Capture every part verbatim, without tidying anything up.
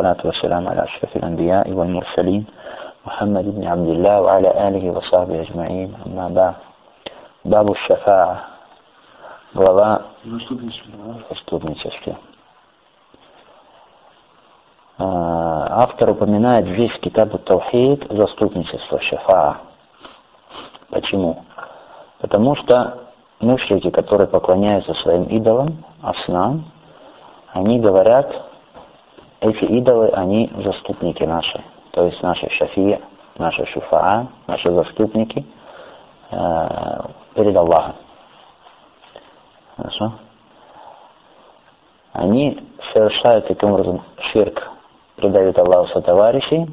вассалату вассаляму аля ашрафил анбия и валь мурсалин Мухаммад ибн Абдилля ва аля алихи ва сахби аджмаин. Амма ба. Бабу шафаа. Глава заступничества. Автор упоминает здесь китаб ат-таухид заступничество, шафаа. Почему? Потому что мушрики, которые поклоняются своим идолам, аснам, они говорят, эти идолы, они заступники наши, то есть наши шафия, наши шуфаа, наши заступники э, перед Аллахом. Хорошо? Они совершают таким образом ширк, предают Аллаху сотоварищей,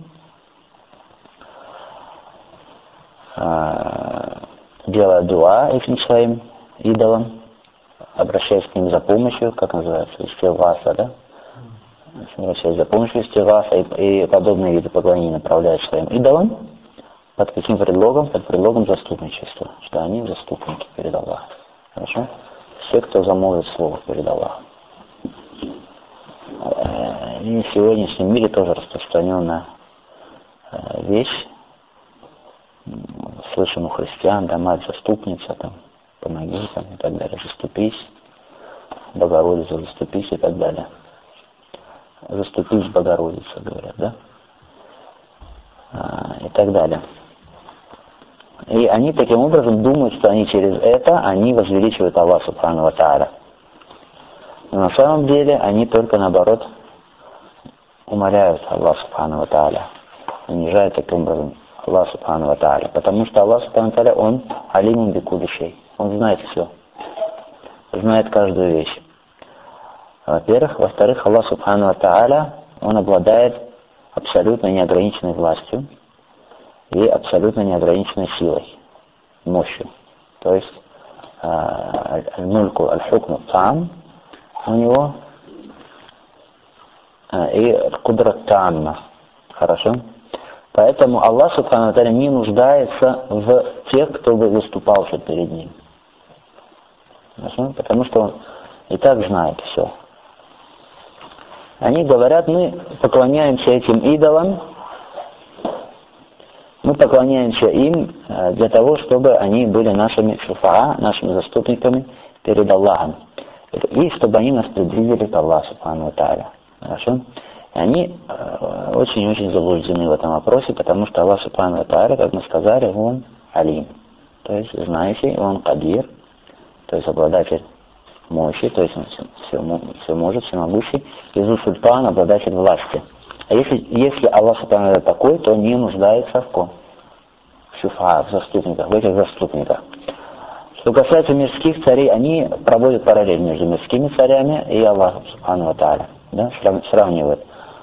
э, делая дуа этим своим идолам, обращаясь к ним за помощью, как называется, истигаса, да? Обращаясь за помощью истигаса и, и подобные виды поклонения направляют своим идолам. Под каким предлогом? Под предлогом заступничества, что они заступники перед Аллахом. Хорошо? Все, кто замолвит слово перед Аллахом. И в сегодняшнем мире тоже распространенная вещь. Слышим у христиан, да, мать заступница, там, помоги, там, и так далее, заступись, Богородица, заступись, и так далее. Заступись, Богородица, говорят, да? А, и так далее. И они таким образом думают, что они через это, они возвеличивают Аллаха Субхану ва Тааля. Но на самом деле, они только наоборот умаляют Аллаха Субхану ва Тааля, унижают таким образом Аллах Субхану ва Тааля, потому что Аллах Субхану ва Тааля, Он алимун би кулли шей, Он знает все, знает каждую вещь. Во-первых. Во-вторых, Аллах Субхану ва Тааля, Он обладает абсолютно неограниченной властью и абсолютно неограниченной силой, мощью. То есть, аль-мульку аль-хукму таам у него и кудрат таамма. Хорошо? Поэтому Аллах Субхану ва Тааля не нуждается в тех, кто бы выступался перед Ним. Хорошо? Потому что Он и так знает все. Они говорят, мы поклоняемся этим идолам, мы поклоняемся им для того, чтобы они были нашими шуфаа, нашими заступниками перед Аллахом. И чтобы они нас приблизили к Аллаху Субхану ва Тааля. Хорошо? И они очень-очень заблуждены в этом вопросе, потому что Аллах Субхану ва Тааля, как мы сказали, Он алим, то есть знающий, Он кадир, то есть обладатель мощи, то есть Он все, все, все может, всемогущий, и зу султан, обладатель власти. А если, если Аллах Субхану ва Тааля такой, то не нуждается в ком? В шуфа, в заступниках, в этих заступниках. Что касается мирских царей, они проводят параллель между мирскими царями и Аллахом Субхану ва Тааля, да, сравнивают.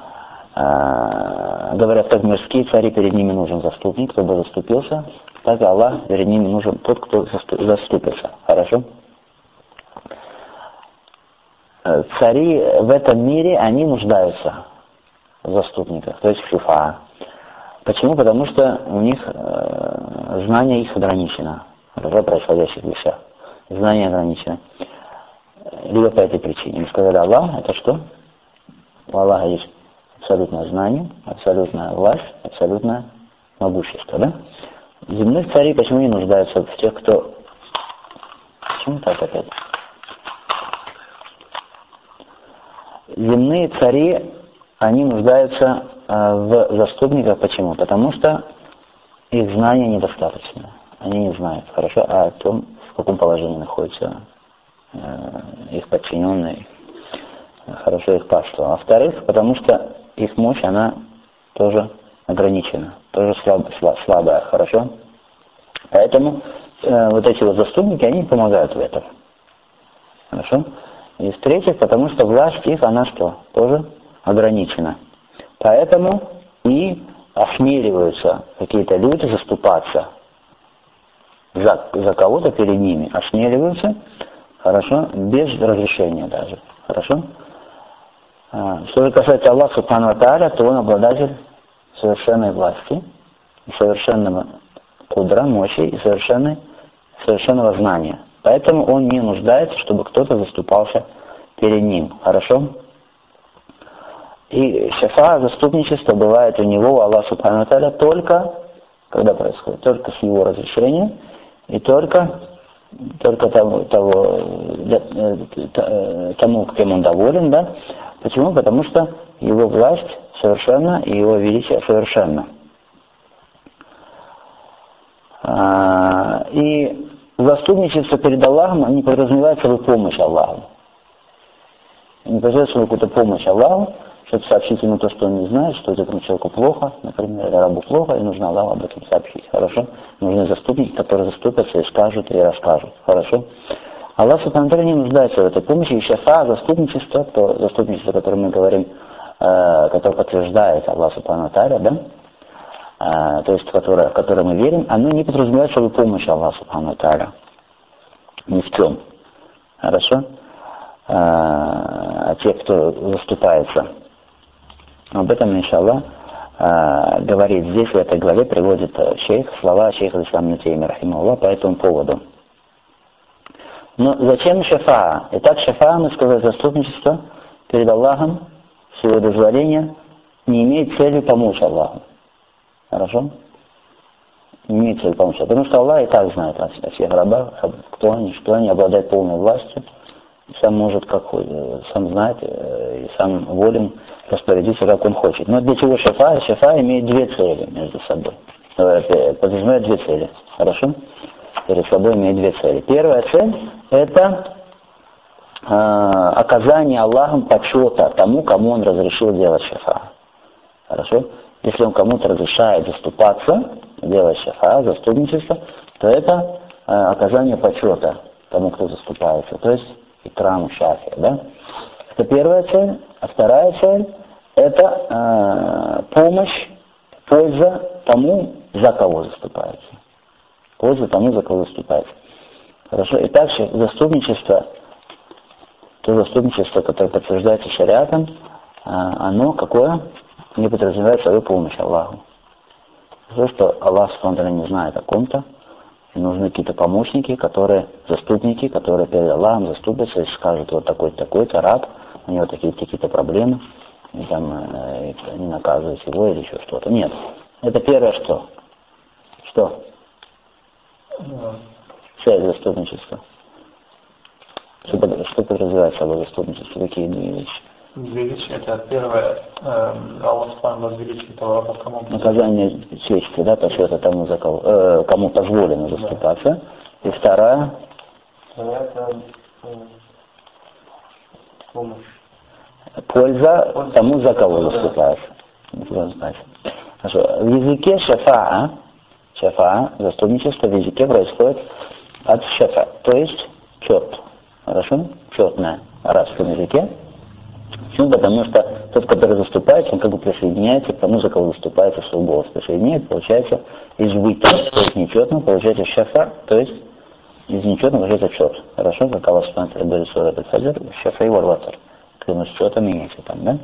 А, говорят, как мирские цари, перед ними нужен заступник, кто бы заступился, так и Аллах, перед ними нужен тот, кто заступится. Хорошо? Цари в этом мире, они нуждаются в заступниках, то есть в шуфа. Почему? Потому что у них э, знание их ограничено в происходящих вещах. Знание ограничено. Либо по этой причине. Мы сказали, Аллах, это что? У Аллаха есть абсолютное знание, абсолютная власть, абсолютное могущество, да? Земных царей почему не нуждаются в тех, кто... Почему так опять? Земные цари, они нуждаются э, в заступниках. Почему? Потому что их знания недостаточно. Они не знают хорошо о том, в каком положении находятся э, их подчиненные, хорошо их паство. А во-вторых, потому что их мощь, она тоже ограничена, тоже слаб, слаб, слабая, хорошо? Поэтому э, вот эти вот заступники, они помогают в этом. Хорошо? И в-третьих, потому что власть их, она что? Тоже ограничена. Поэтому и осмеливаются какие-то люди заступаться за, за кого-то перед ними. Осмеливаются, хорошо, без разрешения даже. Хорошо? А, что же касается Аллаха Субхану ва Тааля, то Он обладатель совершенной власти, совершенного кудра, мощи и совершенной, совершенного знания. Поэтому Он не нуждается, чтобы кто-то заступался перед Ним. Хорошо? И шафа, заступничество, бывает у него, Аллах Субхану ва Тааля, только, когда происходит, только с его разрешения, и только, только того, того, тому, кем он доволен, да? Почему? Потому что его власть совершенна, и его величие совершенно. И заступничество перед Аллахом не подразумевает собой помощь Аллаху. Не подразумевает собой какую-то помощь Аллаху, чтобы сообщить ему то, что он не знает, что этому человеку плохо, например, или рабу плохо, и нужно Аллаху об этом сообщить. Хорошо? Нужны заступники, которые заступятся и скажут, и расскажут. Хорошо? Аллах Субхану ва Тааля не нуждается в этой помощи, и шафа, заступничество, то заступничество, о котором мы говорим, э, которое подтверждает Аллах Субхану ва Тааля, да? Uh, то есть, в которое, в которое мы верим, оно не подразумевает собой помощь Аллаху Субхану ва Тааля. Ни в чем. Хорошо? Uh, а те, кто заступается. Об этом, иншаллах, uh, говорит здесь, в этой главе, приводит шейх, слова шейха Ислама ибн Теймия рахимахуллах по этому поводу. Но зачем шафаа? Итак, шафаа, мы сказали, заступничество перед Аллахом, с его дозволения, не имеет цели помочь Аллаху. Хорошо? Не имеет цели помочь. Потому что Аллах и так знает о всех рабах, кто они, что они, обладают полной властью, сам может, как сам знает, и сам волен распорядиться, как он хочет. Но для чего шафа? Шафа имеет две цели между собой. Подразумевает две цели. Хорошо? Перед собой имеет две цели. Первая цель – это э, оказание Аллахом почета тому, кому он разрешил делать шафа. Хорошо? Если он кому-то разрешает заступаться, делать шафа, заступничество, то это э, оказание почета тому, кто заступается. То есть икрам шафи, да? Это первая цель. А вторая цель – это э, помощь, польза тому, за кого заступается. Польза тому, за кого заступается. Хорошо. И также заступничество, то заступничество, которое подтверждается шариатом, э, оно какое? Не подразумевает свою помощь Аллаху. То, что Аллах спонтанно не знает о ком-то, и нужны какие-то помощники, которые, заступники, которые перед Аллахом заступятся и скажут, вот такой-то, такой-то раб, у него такие-то, какие-то проблемы, и там э, не наказывать его или еще что-то. Нет. Это первое что? Что? Цель заступничества. Что, что подразумевает собой заступничество? Какие две вещи? Две вещи. Это первое, э, Аллах Субхану возвеличит того, кому... Наказание чести, да, почета тому, за кого, э, кому позволено заступаться. Да. И вторая? Это э, помощь. Польза Польза тому, за кого да. заступается. Хорошо. В языке шафаа, шафаа, заступничество в языке происходит от шафа, то есть чет. Хорошо? Четное в арабском языке. Почему? Потому что тот, который заступается, он как бы присоединяется к тому, за кого заступается в свой голос. Присоединяется, получается, из вытя, то есть нечетного, получается шафа, то есть из нечетного получается чет. Хорошо? Как Аллах Субхану ва Тааля говорит, что это хаджар, шафа и варватар. Клянусь четом имеется там, да?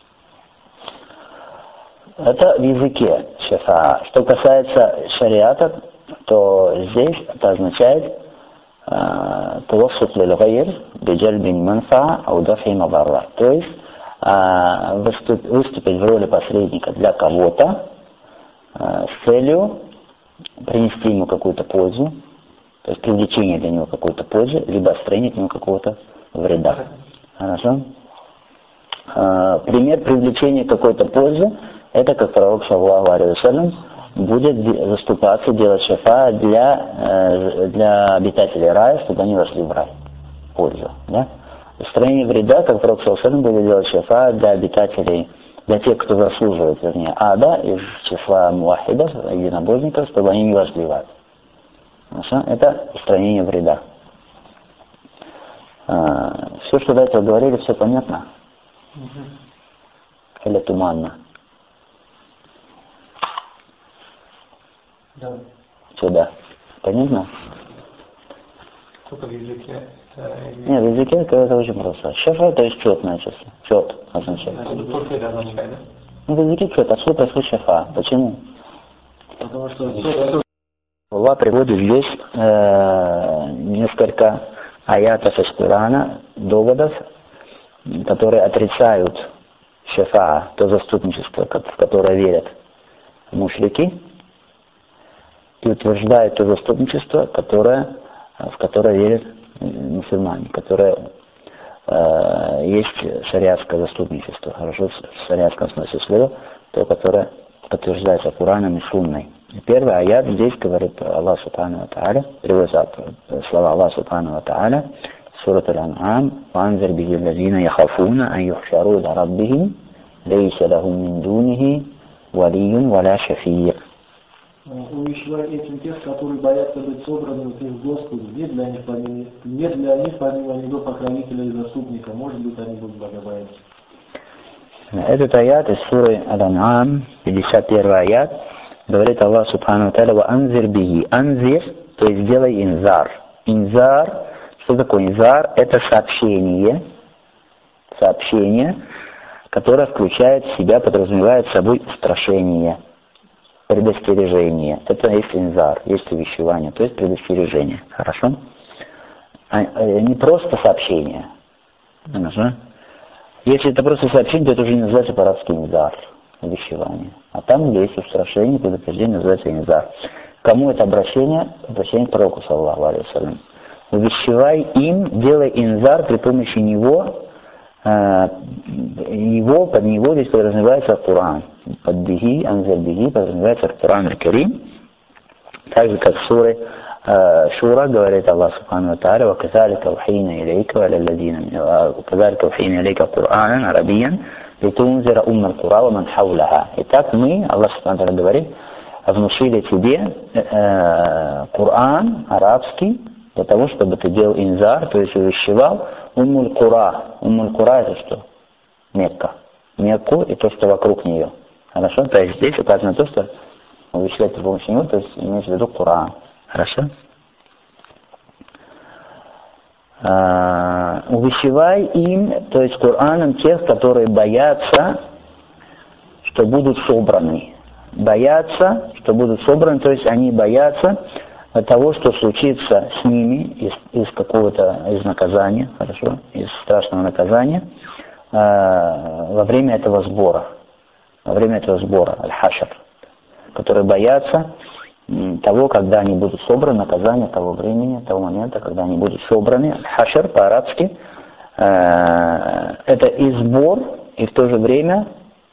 Это в языке шафа. Что касается шариата, то здесь это означает тавассут лиль гайр биджальбин манфаа ау дафи мадарра. То есть выступить в роли посредника для кого-то с целью принести ему какую-то пользу, то есть привлечение для него какой-то пользы, либо отстранить ему какого-то вреда. Хорошо? Пример привлечения какой-то пользы – это как пророк саллаллаху алейхи ва саллям будет заступаться, делать шафа для, для обитателей рая, чтобы они вошли в рай. Польза. Да? Устранение вреда, как пророк саллаллаху алейхи ва саллям будет делать шафа для обитателей, для тех, кто заслуживает, вернее, ада, из числа муахидов, единобожников, чтобы они не вошли в ад. Хорошо? Это устранение вреда. А, все, что до этого говорили, все понятно? Угу. Или туманно? Да. Что, да? Понятно? Только в языке. Это... Нет, в языке это, это очень просто. Шафа, то есть четное число. Чет означает. Это только это означает, да? Ну, в языке чет, отсюда происходит шафа. Почему? Потому что... Аллах приводит здесь э, несколько аятов из Корана, доводов, которые отрицают шафаа, то заступничество, в которое верят мушрики, и утверждает то заступничество, которое, в которое верят мусульмане, которое э, есть шариатское заступничество, хорошо, в шариатском смысле слова, то, которое подтверждается Кораном и Сунной. Первый аят здесь говорит Аллах Субхану ва Тааля, приводится слова Аллаха Субхану ва Тааля, Сурат Аль-Ан'ам, «Ванзир бихи лазина яхафуна ан юхшару иля раббихим, лейса лахум мин дунихи валиюн валя шафир». Увещевай этим тех, которые боятся быть собранными к их Господу. Нет для них помимо, нет для них помимо него покровителя и заступника. Может быть, они будут богобоязненны. Этот аят из суры Аль-Ан'ам, пятьдесят первый аят, говорит Аллах Субхану ва Тааля: «Анзир бихи». Анзир, то есть делай инзар. Инзар, что такое инзар? Это сообщение, сообщение, которое включает в себя, подразумевает собой устрашение, предостережение. Это есть инзар, есть увещевание, то есть предостережение. Хорошо? А, не просто сообщение. Хорошо? Если это просто сообщение, то это уже не называется по-арабски инзар, увещевание. А там, где есть устрашение, предупреждение, называется инзар. Кому это обращение? Обращение к пророку, саллаллаху алейхи ва саллям. Увещевай им, делай инзар при помощи него, э, его, под него здесь подразумевается Коран. Под бихи, анзар бихи подразумевается Коран аль-Карим. Так же, как в суре э, Шура говорит Аллах Субхану ва Тааля: «Ваказалика ухийна илейка ва лалладина, ваказалика ухийна илейка Кур'анан арабиян, литунзира уммаль кура ва ман хауляха». Итак, мы, Аллах Субхану ва Тааля говорит, внушили тебе э, Коран арабский, для того, чтобы ты делал инзар, то есть увещевал Уммуль Кура. Уммуль Кура это что? Мекка. Мекку и то, что вокруг нее. Хорошо? То есть здесь указано то, что увещевать при помощи него, то есть имеется в виду Куран. Хорошо? А, увещевай им, то есть Кураном, тех, которые боятся, что будут собраны. Боятся, что будут собраны, то есть они боятся того, что случится с ними из, из какого-то, из наказания, хорошо, из страшного наказания, э, во время этого сбора, во время этого сбора, аль-хашр, которые боятся м, того, когда они будут собраны, наказания того времени, того момента, когда они будут собраны, аль-хашр по-арабски, э, это и сбор, и в то же время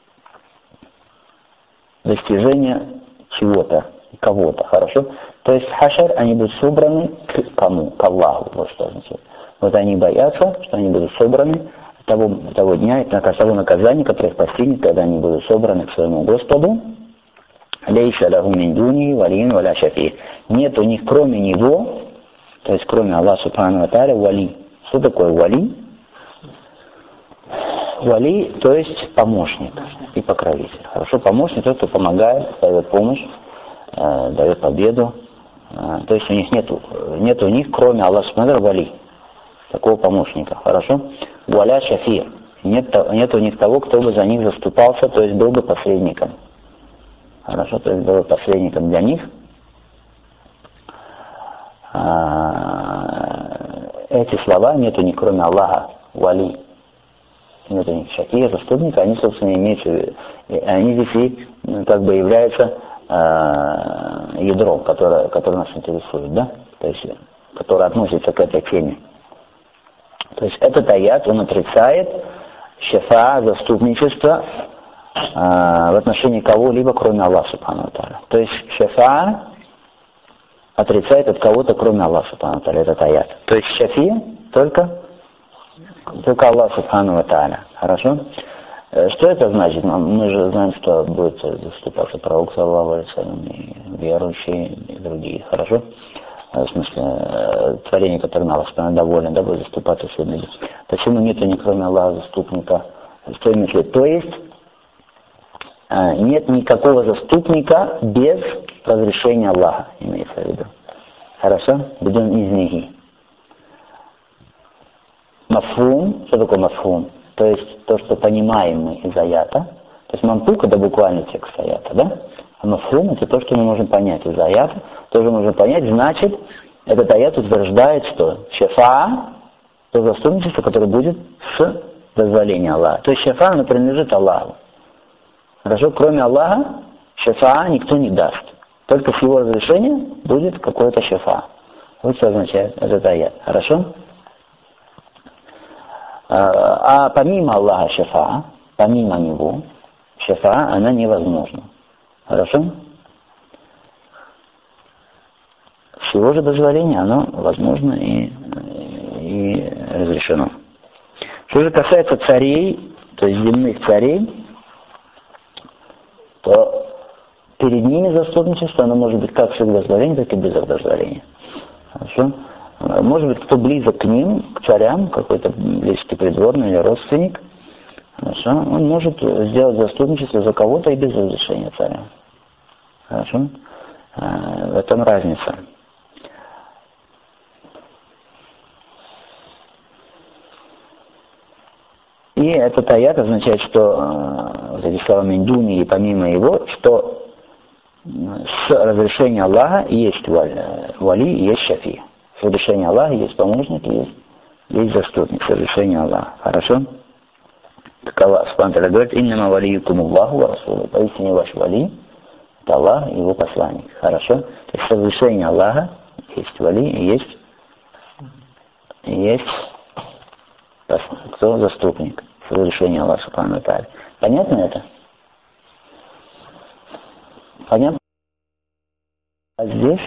достижение чего-то, кого-то, хорошо? То есть хашар, они будут собраны к кому? К Аллаху, вот что означает. Вот они боятся, что они будут собраны того, того дня, того наказания, которое их постигнет, когда они будут собраны к своему Господу. Лейса лаху мин дуни валиин валя шафи. Нет у них кроме него, то есть кроме Аллаха Субхану ва Тааля, вали. Что такое вали? Вали, то есть помощник и покровитель. Хорошо, помощник, тот, кто помогает, дает помощь, э, дает победу. Э, то есть у них нету, нет у них, кроме Аллаха Субхану ва Тааля, вали, такого помощника. Хорошо? Валя шафир. Нет, нет у них того, кто бы за них заступался, то есть был бы посредником. Хорошо, то есть был бы посредником для них. Э, эти слова нету ни кроме Аллаха, вали. Нет у них шафир, заступника, они, собственно, имеются, они здесь и как бы являются э, ядром, которое, которое нас интересует, да, то есть, которое относится к этой теме. То есть этот аят, он отрицает шафа, заступничество э, в отношении кого-либо, кроме Аллаха Субхану ва Тааля. То есть шафа отрицает от кого-то, кроме Аллаха Субхану ва Тааля, этот аят. То есть шафи только Только Аллах Субхану ва Тааля. Хорошо? Что это значит? Мы же знаем, что будет заступаться пророк, саллаллаху алейхи ва саллям, и верующие, и другие. Хорошо? В смысле, творение, которое Аллах Субхану доволен, да, будет заступаться в судный день. Почему нету ни кроме Аллаха заступника? Что имеется в виду? То есть, нет никакого заступника без разрешения Аллаха, имеется в виду. Хорошо? Бидун изнихи. Мафхум, что такое мафхум? То есть то, что понимаем мы из аята. То есть мантук это буквально текст аята, да? А мафхум это то, что мы можем понять из аята. Тоже можем понять, значит, этот аят утверждает, что шафа, то заступничество, которое будет с дозволения Аллаха. То есть шафа, она принадлежит Аллаху. Хорошо? Кроме Аллаха, шафа никто не даст. Только с его разрешения будет какой-то шафа. Вот что означает этот аят. Хорошо? А помимо Аллаха шафа, помимо него, шафа, она невозможна. Хорошо? С его же дозволения оно возможно и, и разрешено. Что же касается царей, то есть земных царей, то перед ними заступничество, оно может быть как с их дозволения, так и без их дозволения. Хорошо? Может быть, кто близок к ним, к царям, какой-то близкий придворный или родственник, хорошо? Он может сделать заступничество за кого-то и без разрешения царя. Хорошо? В этом разница. И этот аят означает, что вот эти слова «миндуни» и помимо его, что с разрешения Аллаха есть вали и есть шафи. С разрешения Аллаха есть помощник и есть, есть заступник. С разрешения Аллаха. Хорошо? Так Аллах Субхану говорит: «Иннама валиюкум Аллаху ва расулу». Поистине ваш вали — это Аллах и его посланник. Хорошо? То есть с разрешения Аллаха есть вали и есть, и есть кто заступник. С разрешения Аллаха Субхану ва Тааля. Понятно это? Понятно? А здесь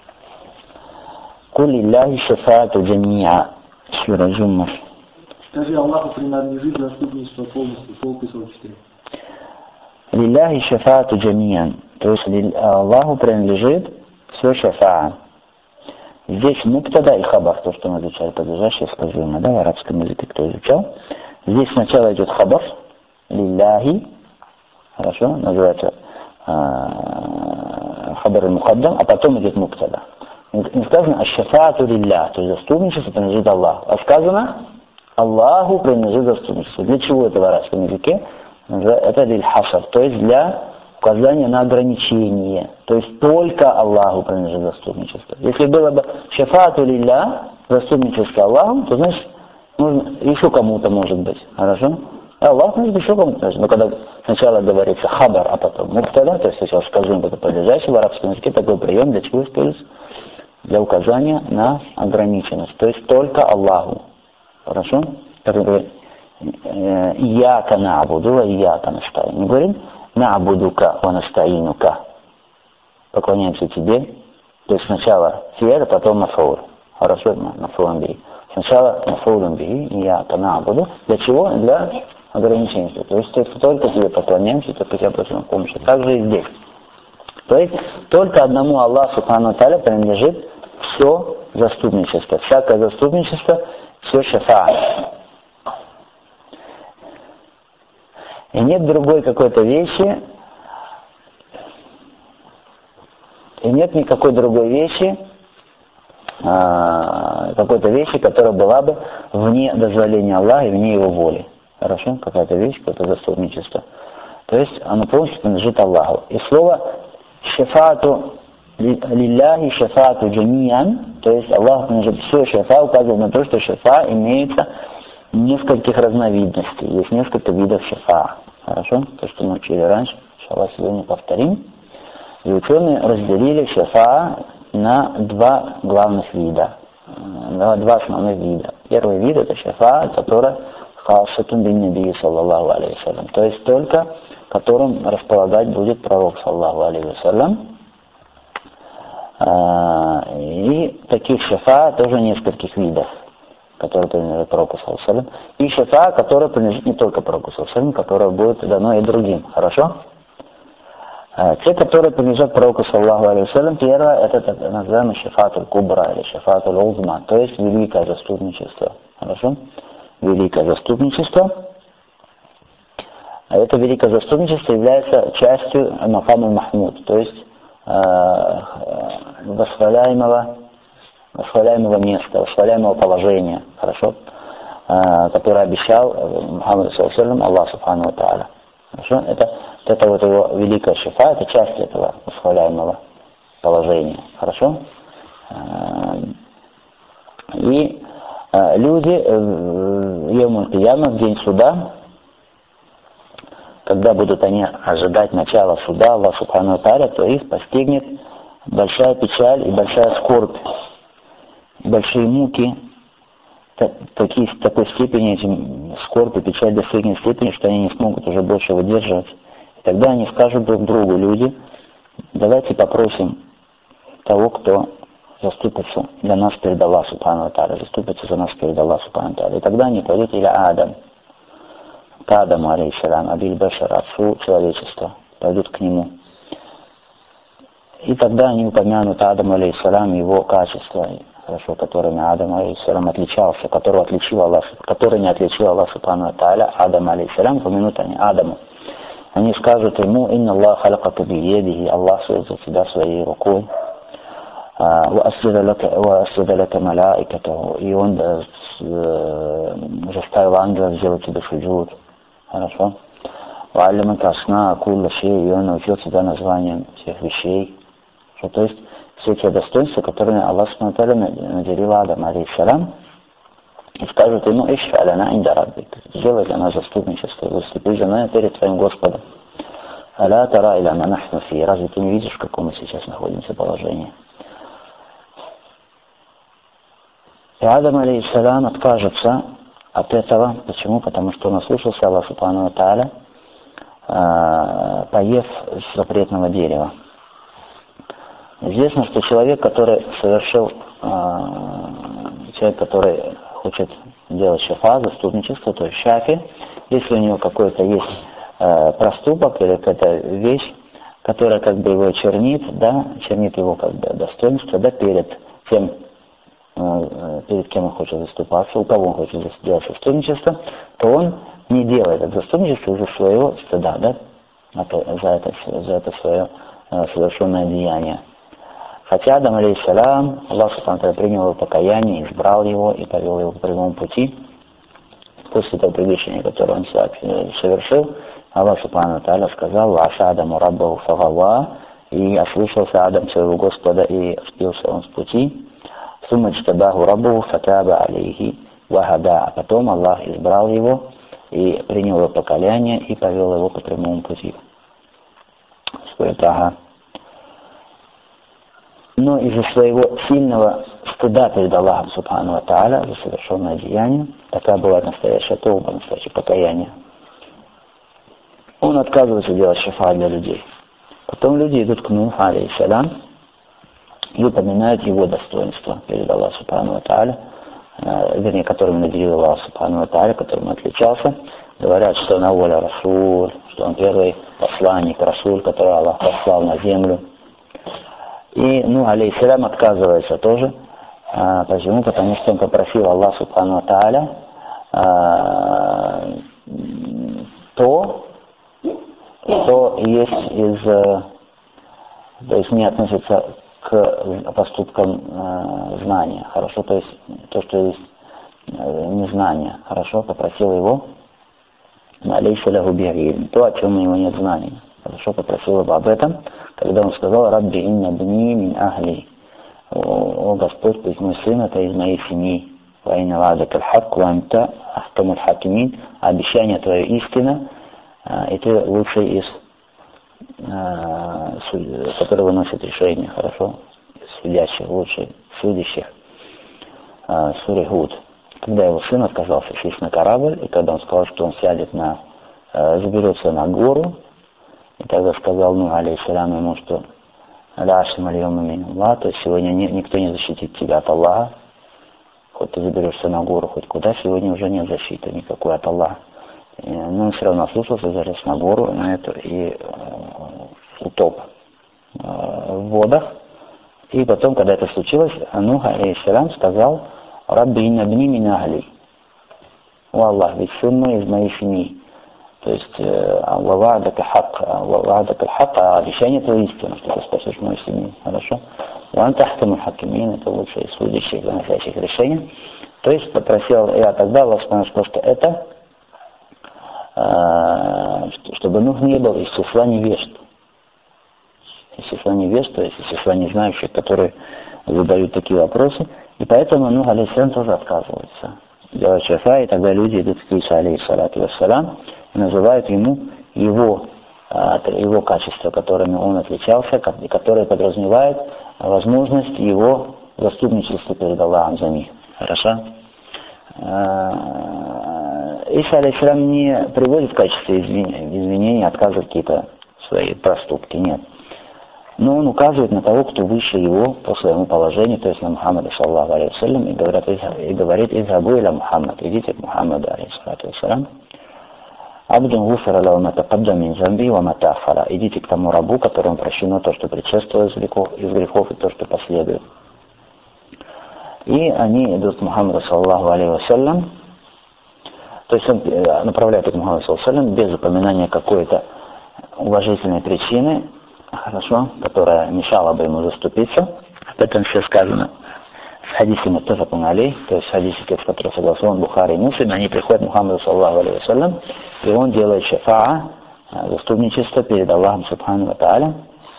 «Кули лляхи шафаату джамиа». Сура Зумар. Скажи, Аллаху принадлежит заступничество полностью, полку сорок четыре. «Лилляхи шафаату джамиан». То есть Аллаху принадлежит все шафаа. Здесь муктада и хабар, то, что мы изучали, подлежащее сказуемо, да, в арабском языке, кто изучал. Здесь сначала идет хабар, лилляхи, хорошо, называется хабар аль-мухаддам, а потом идет муктада. Не сказано «аш-шафаату лиллях», то есть заступничество принадлежит Аллаху, а сказано Аллаху принадлежит заступничество. Для чего это в арабском языке? Это лиль-хасар, то есть для указания на ограничение. То есть только Аллаху принадлежит заступничество. Если было бы «шафаату лиллях», заступничество Аллаху, то значит нужно еще кому-то может быть. Хорошо? А Аллах может быть еще кому-то. Но когда сначала говорится хабар, а потом муктада, то есть сейчас скажем, это подлежащий в арабском языке, такой прием для чего используется? Для указания на ограниченность. То есть только Аллаху. Хорошо? Как он говорит, «Ияка на'буду ва ияка настаин». Мы говорим «на'будука ва настаинука». Поклоняемся тебе. То есть сначала фиэль, а потом мафауль. Хорошо? Мафауль бихи. Сначала мафауль бихи, «ияка на'буду». Для чего? Для ограничения. То есть только тебе поклоняемся, только тебе просим помощи. Так же и здесь. То есть только одному Аллаху Субхану ва Тааля принадлежит все заступничество. Всякое заступничество, все шафаа. И нет другой какой-то вещи, и нет никакой другой вещи, а, какой-то вещи, которая была бы вне дозволения Аллаха и вне его воли. Хорошо? Какая-то вещь, какое-то заступничество. То есть оно полностью принадлежит Аллаху. И слово «шафаату лилляхи шафаату джамиян», то есть Аллах принадлежит все шафа, указывает на то, что шафа имеется нескольких разновидностей. Есть несколько видов шафа. Хорошо? То, что мы учили раньше, иншаллах, сегодня повторим. И ученые разделили шафа на два главных вида. На два основных вида. Первый вид — это шафа, которая хасатун бин наби саллаллаху алейхи ва саллям. То есть только которым располагать будет пророк саллаллаху алейхи ва саллям. И таких шафа тоже нескольких видов, которые принадлежат пророку саллаллаху алейхи ва саллям. И шафа, которая принадлежит не только пророку саллаллаху алейхи ва саллям, которая будет дано и другим. Хорошо? Те, которые принадлежат пророку саллаллаху алейхи ва саллям, первое — это так называемый шафаатуль кубра или шафаатуль узма, то есть великое заступничество. Хорошо? Великое заступничество. А это великое заступничество является частью макам аль-махмуд, то есть э, восхваляемого, восхваляемого места, восхваляемого положения, хорошо, э, которое обещал Мухаммаду саллаллаху алейхи ва саллям Аллах Субхану ва Тааля. Хорошо? Это, это вот его великая шифа, это часть этого восхваляемого положения. Хорошо? И люди Йомуль Кияма, в день суда, когда будут они ожидать начала суда Аллах Субхану ва Тааля, то их постигнет большая печаль и большая скорбь, большие муки, такие, в такой степени, эти скорбь и печаль достигнет степени, что они не смогут уже больше выдерживать. И тогда они скажут друг другу, люди, давайте попросим того, кто заступится для нас перед Аллахом Субхану ва Тааля, заступится за нас перед Аллахом Субхану ва Тааля. И тогда они пойдут или Адам, к Адаму, алейхиссалям, Абиль Башар, отцу человечества, пойдут к нему. И тогда они упомянут Адаму, алейхиссалям, его качества, хорошо, которыми Адам, алейхиссалям, отличался, которого отличил Аллах, который не отличил Аллах Субхану ва Тааля, Адам, алейхиссалям, упомянут они Адаму. Они скажут ему: «Инна Аллах халакака биедихи», Аллах создал тебя своей рукой. «Ваасджада лака малаикатаху», и он заставил ангелов сделать тебе суджуд. Хорошо. «Вааллямака асма кулла шей», и он научил тебя названием всех вещей. Что, то есть все те достоинства, которыми Аллах Субхану ва Тааля наделил Адам, алейхиссалям, и скажут ему: «Ишфа лана инда раббик», сделай для нас заступничество, заступи за нами перед твоим Господом. «Аля тара иля ма нахну фи», разве ты не видишь, в каком мы сейчас находимся положении? И Адам, алейхиссалям, откажется от этого. Почему? Потому что он ослушался Аллаха Субхану ва Тааля, э, поев с запретного дерева. Известно, что человек, который совершил, э, человек, который хочет делать шафа, заступничество, то есть шафи, если у него какой-то есть э, проступок или какая-то вещь, которая как бы его чернит, да, чернит его как бы достоинство, да, перед тем, перед кем он хочет заступаться, у кого он хочет сделать заступничество, то он не делает это заступничество из-за своего стыда, да, за это, за это свое совершенное деяние. Хотя Адам, алейхиссалям, Аллах Субхану ва Тааля принял его покаяние, избрал его и повел его по прямому пути. После того прегрешения, которое он совершил, Аллах Субхану ва Тааля сказал: «Вааса Адаму раббаху фагава», и ослушался Адам своего Господа, и сбился он с пути. «Сумма джтабаху раббаху фатаба алейхи вахада», а потом Аллах избрал его и принял его покаяние и повел его по прямому пути. Ага. Но из-за своего сильного стыда перед Аллахом Субхану ва Тааля за совершенное деяние, такая бывает настоящая тауба, настоящее покаяние, он отказывается делать шафа для людей. Потом люди идут к Нуху, алейхиссалям, и упоминают его достоинства перед Аллахом Субхану ва Тааля, э, вернее, которым наделил Аллах Субхану ва Тааля, которым он отличался. Говорят, что он авваля расуль, что он первый посланник, расуль, который Аллах послал на землю. И, ну, алейхиссалям отказывается тоже. А, почему? Потому что он попросил Аллах Субхану ва Тааля а, то, что есть из, то есть не относится к поступкам э, знания, хорошо, то есть то, что есть э, незнание, хорошо, попросил его, алейса лаху би'илм, то, о чем у него нет знания, хорошо, попросил его об этом, когда он сказал: «Рабби инна бни мин ахли», «О Господь, пусть мой сын это из моей семьи», «Ва инна ва'дака аль-хак, ва анта ахкамуль хакимин», обещание твое истина, э, и ты лучший из который выносит решение, хорошо, судящих, лучших судящих, суре Худ. Когда его сын отказался сесть на корабль, и когда он сказал, что он сядет на, заберется на гору, и тогда сказал, ну, алейхиссалям, ему, что «Ляшим аль-йома мин Аллах», то есть сегодня не, никто не защитит тебя от Аллаха, хоть ты заберешься на гору, хоть куда, сегодня уже нет защиты никакой от Аллаха. Но он все равно ослушался, залез на гору на эту и э, утоп э, в водах. И потом, когда это случилось, Нух алейхиссалям сказал: «Рабби инна бни мин ахли». «О Аллах, ведь сын мой из моей семьи». То есть «Ва'дака хак», «Ва'дака аль-хак», а обещание это истина, что ты спасешь мою семью. Хорошо? «Ва анта ахкамуль хакимин», это лучшие из судящих, выносящих решений. То есть попросил я тогда, Аллах сказал, что это чтобы Нух не был из числа невежд. Из числа невежд, то есть из числа незнающих, которые задают такие вопросы. И поэтому Нух алейхиссалям тоже отказывается делать шафа, и тогда люди идут к Иса алейхиссалату вассалям и называют ему его, его качества, которыми он отличался, и которые подразумевают возможность его заступничества перед Аллахом за них. Хорошо? Иса алейхиссалям не приводит в качестве извинения, отказа какие-то свои проступки, нет. Но он указывает на того, кто выше его по своему положению, то есть на Мухаммада, саллаллаху алейхи вассалям, и говорит, и говорит, «Изхабу иля Мухаммад», идите к Мухаммаду, алейхиссалату вассалям, «Абдун гуфира лау ма тақаддам мин замби ва ма та'аххара», идите к тому рабу, которому прощено то, что предшествовало из грехов, из грехов и то, что последует. И они идут к Мухаммаду, саллаллаху алейхи вассалям, то есть он направляет их к Мухаммаду, саллаллаху алейхи вассалям, без упоминания какой-то уважительной причины, хорошо, которая мешала бы ему заступиться. Об этом все сказано в хадисе муттафакун алейх, то есть в хадисе, в который согласован Бухари и Муслим. Они приходят к Мухаммаду, саллаллаху алейхи вассалям, и он делает шафаа, заступничество перед Аллахом субхану ва тааля,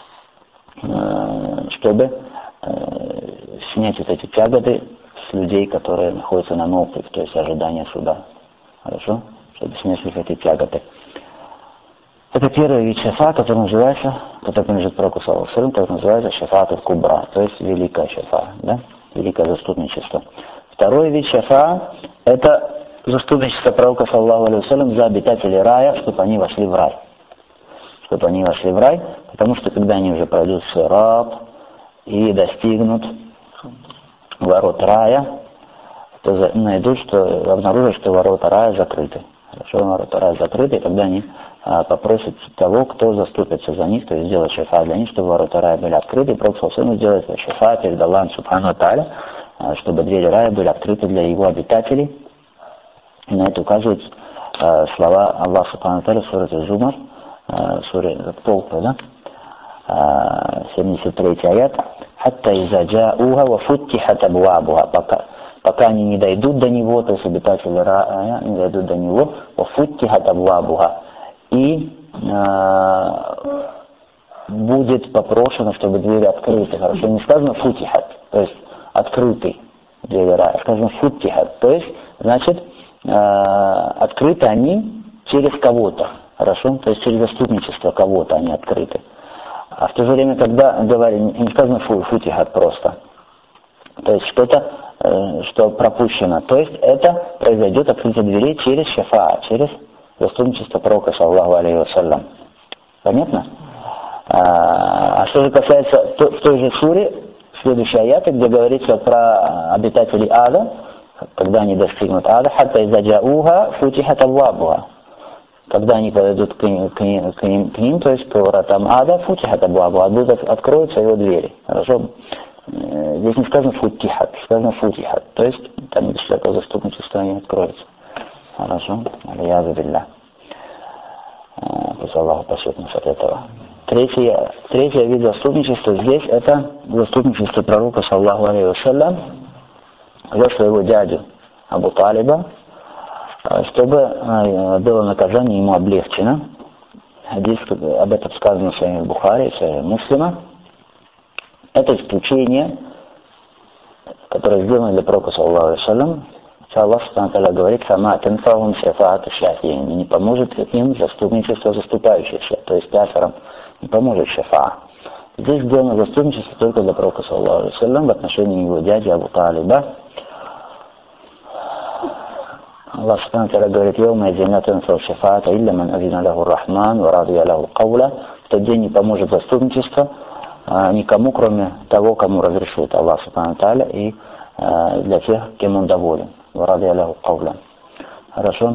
чтобы снять вот эти тяготы с людей, которые находятся на мокрых, то есть ожидание суда. Хорошо? Чтобы снять их эти тяготы. Это первый вид шафа, который называется, который принадлежит пророку саллаллаху алейхи ва саллям, который называется шафаат аль-кубра, то есть великая шафа, да, великое заступничество. Второй вид шафа – это заступничество пророка саллаллаху алейхи ва саллям за обитателей рая, чтобы они вошли в рай. Чтобы они вошли в рай, потому что когда они уже пройдут сират и достигнут ворот рая, то найдут, что обнаружат, что ворота рая закрыты. Хорошо, ворота рая закрыты, и тогда они а, попросят того, кто заступится за них, то есть сделать шафа для них, чтобы ворота рая были открыты, и пророк саллаллаху алейхи ва саллям сделает шафа перед Аллахом субхану ва тааля, а, чтобы двери рая были открыты для его обитателей. И на это указывают а, слова Аллаха субхану ва тааля в суре Зумар, а, суре Толпа, да? А, семьдесят третий аят. «Хатта иза джауха ва футтихат абуабуха», пока пока они не дойдут до него, то есть обитатели рая не дойдут до него, «Вафуттихат абвабуха», и э, будет попрошено, чтобы двери открыты. Хорошо, не сказано «футихат», то есть «открытый» двери рая, сказано «футтихат», то есть, значит, э, открыты они через кого-то, хорошо, то есть через заступничество кого-то они открыты. А в то же время, когда говорим, не сказано «футихат» просто, то есть что-то, что пропущено. То есть это произойдет открытие дверей через шафаа, через заступничество пророка саллаллаху алейхи вассалям. Понятно? А, а что же касается то, в той же суре, следующей аяты, где говорится про обитателей ада, когда они достигнут ада, хатта иза джауха футихат абвабуха. Когда они подойдут к ним, к ним, к ним, к ним, то есть к воротам ада, футихат абвабуха, будут откроются его двери. Хорошо? Здесь не сказано футихат, сказано футихат. То есть там, где что-то заступничество не откроется. Хорошо? Алиязу билля. Пусть Аллах спасет нас от этого. Третий, третий вид заступничества здесь это заступничество пророка саллаллаху алейхи вассалям за своего дядю Абу Талиба, чтобы было наказание ему облегчено. Хадис об этом сказано в Сахих Бухари, в Сахих Муслима. Это исключение, которое сделано для пророка саллаллаху алейхи вассалям. Аллах субхану ва тааля говорит: «Сама тенфахум шафаату шафиин», не поможет им заступничество заступающихся, то есть кафирам не поможет шафаа. Здесь сделано заступничество только для пророка саллаллаху алейхи вассалям в отношении его дяди Абу Талиба. Аллах субхану ва тааля говорит: «Йома идзин тенфаху шафаата илля ман азина лаху рахман ва радия лаху кауля». В тот день не поможет заступничество никому, кроме того, кому разрешит Аллах субхану ва тааля, и э, для тех, кем он доволен. Варадия ляху кауля. Хорошо.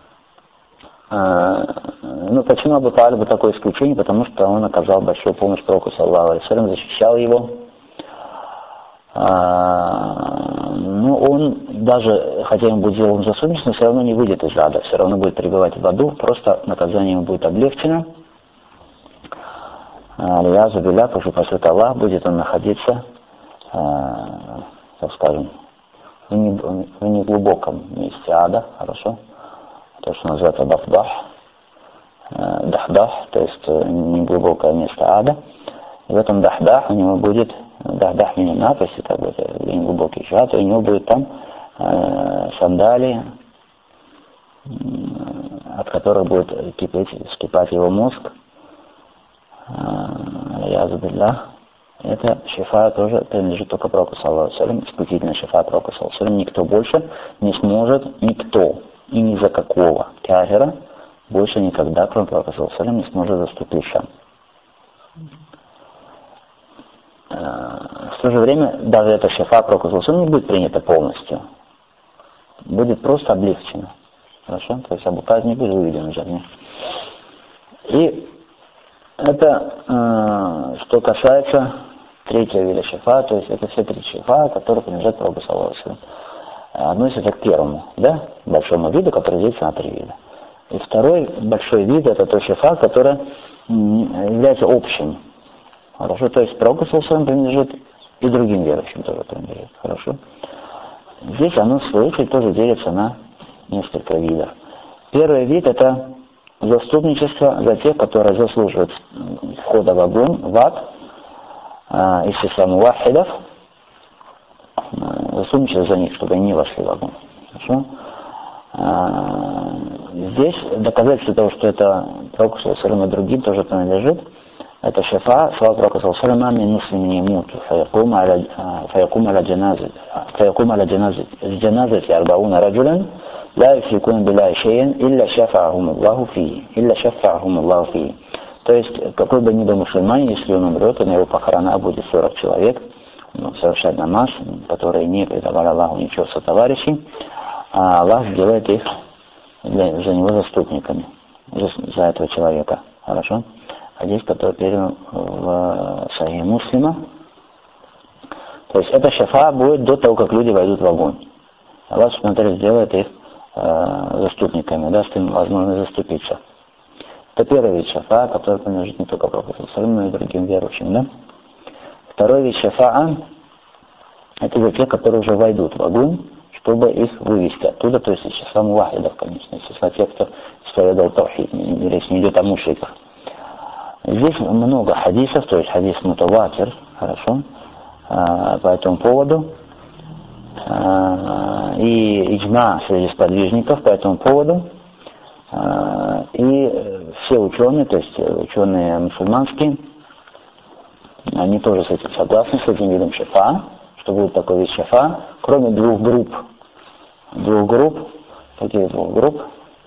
Э, ну, почему Абу Талибу такое исключение? Потому что он оказал большую помощь пророку саллаллаху алейхи ва саллям, защищал его. Э, ну, он даже, хотя ему будет сделан заступничество, все равно не выйдет из ада, все равно будет пребывать в аду, просто наказание ему будет облегчено. Алиязу билля, прошу просит Аллах, будет он находиться, э, так скажем, в неглубоком месте ада, хорошо, то, что называется дахдах, э, дахдах, то есть неглубокое место ада. И в этом дахдах у него будет да, дахмини напасть, это будет глубокий шифа, то у него будет там э, сандалии, э, от которых будет кипеть, вскипать его мозг. Аль-Язубилля. Это шифа тоже принадлежит только пророку, саллаллаху алейхи ва саллям, исключительно шифа пророка, саллаллаху алейхи ва саллям. Никто больше не сможет, никто и ни за какого кафира больше никогда, кроме пророка, саллаллаху алейхи ва саллям, не сможет заступить Шам. В то же время даже эта шифа пророка, саллаллаху алейхи ва саллям, не будет принята полностью. Будет просто облегчена. Хорошо? То есть Абу Казь не будет выведен из огня. И это э, что касается третьего вида шифа, то есть это все три шифа, которые принадлежат пророку, саллаллаху алейхи ва саллям. Относятся к первому, да, большому виду, который делится на три вида. И второй большой вид это тот шифа, который является общим. Хорошо, то есть пророку, саллаллаху алейхи ва саллям, принадлежит и другим верующим тоже принадлежит. Хорошо. Здесь оно, в свою очередь, тоже делится на несколько видов. Первый вид это заступничество за тех, которые заслуживают входа в огонь, в ад, э, из числа мувахидов, э, заступничество за них, чтобы они не вошли в огонь. Хорошо? Э, здесь доказательство того, что это пророку, саллаллаху алейхи ва саллям, и другим тоже принадлежит, это шифа, слава пророку, саллаллаху алейхи ва саллям, мин муслим ямуту, фаякум аля джаназат, фаякум аля джаназат арбауна раджулан, لا يشركون بالله شيئا إلا شفعهم الله فيه إلا شفعهم الله فيه. То есть, какой бы ни был мусульманин, если он умрет, на его похорона будет сорок человек, ну, совершать намаз, которые не предавали Аллаху ничего сотоварищей, а Аллах сделает их для, за него заступниками, за, за этого человека. Хорошо? Хадис, который передан в Сахих Муслима. То есть, эта шафа будет до того, как люди войдут в огонь. Аллах, смотрите, сделает их заступниками, даст им возможность заступиться. Это первый вид шафа, который принадлежит не только пророку, но и другим верующим. Да? Второй вид шафа это за те, которые уже войдут в огонь, чтобы их вывести оттуда, то есть из числа мувахидов, конечно, из числа тех, кто исповедовал таухид, речь не идет о мушриках. Здесь много хадисов, то есть хадис мутаватир, хорошо, по этому поводу. И иджма среди сподвижников по этому поводу. И все ученые, то есть ученые мусульманские, они тоже с этим согласны, с этим видом шафа, что будет такой вид шафа, кроме двух групп. Двух групп, каких двух групп?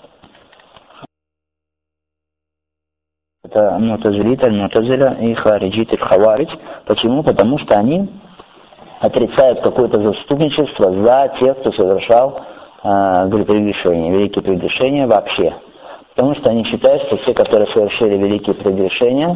Это мутазилит, аль-мутазиля и хариджит, аль-хаваридж. Почему? Потому что они отрицают какое-то заступничество за тех, кто совершал э, прегрешения, великие прегрешения вообще. Потому что они считают, что те, которые совершили великие прегрешения,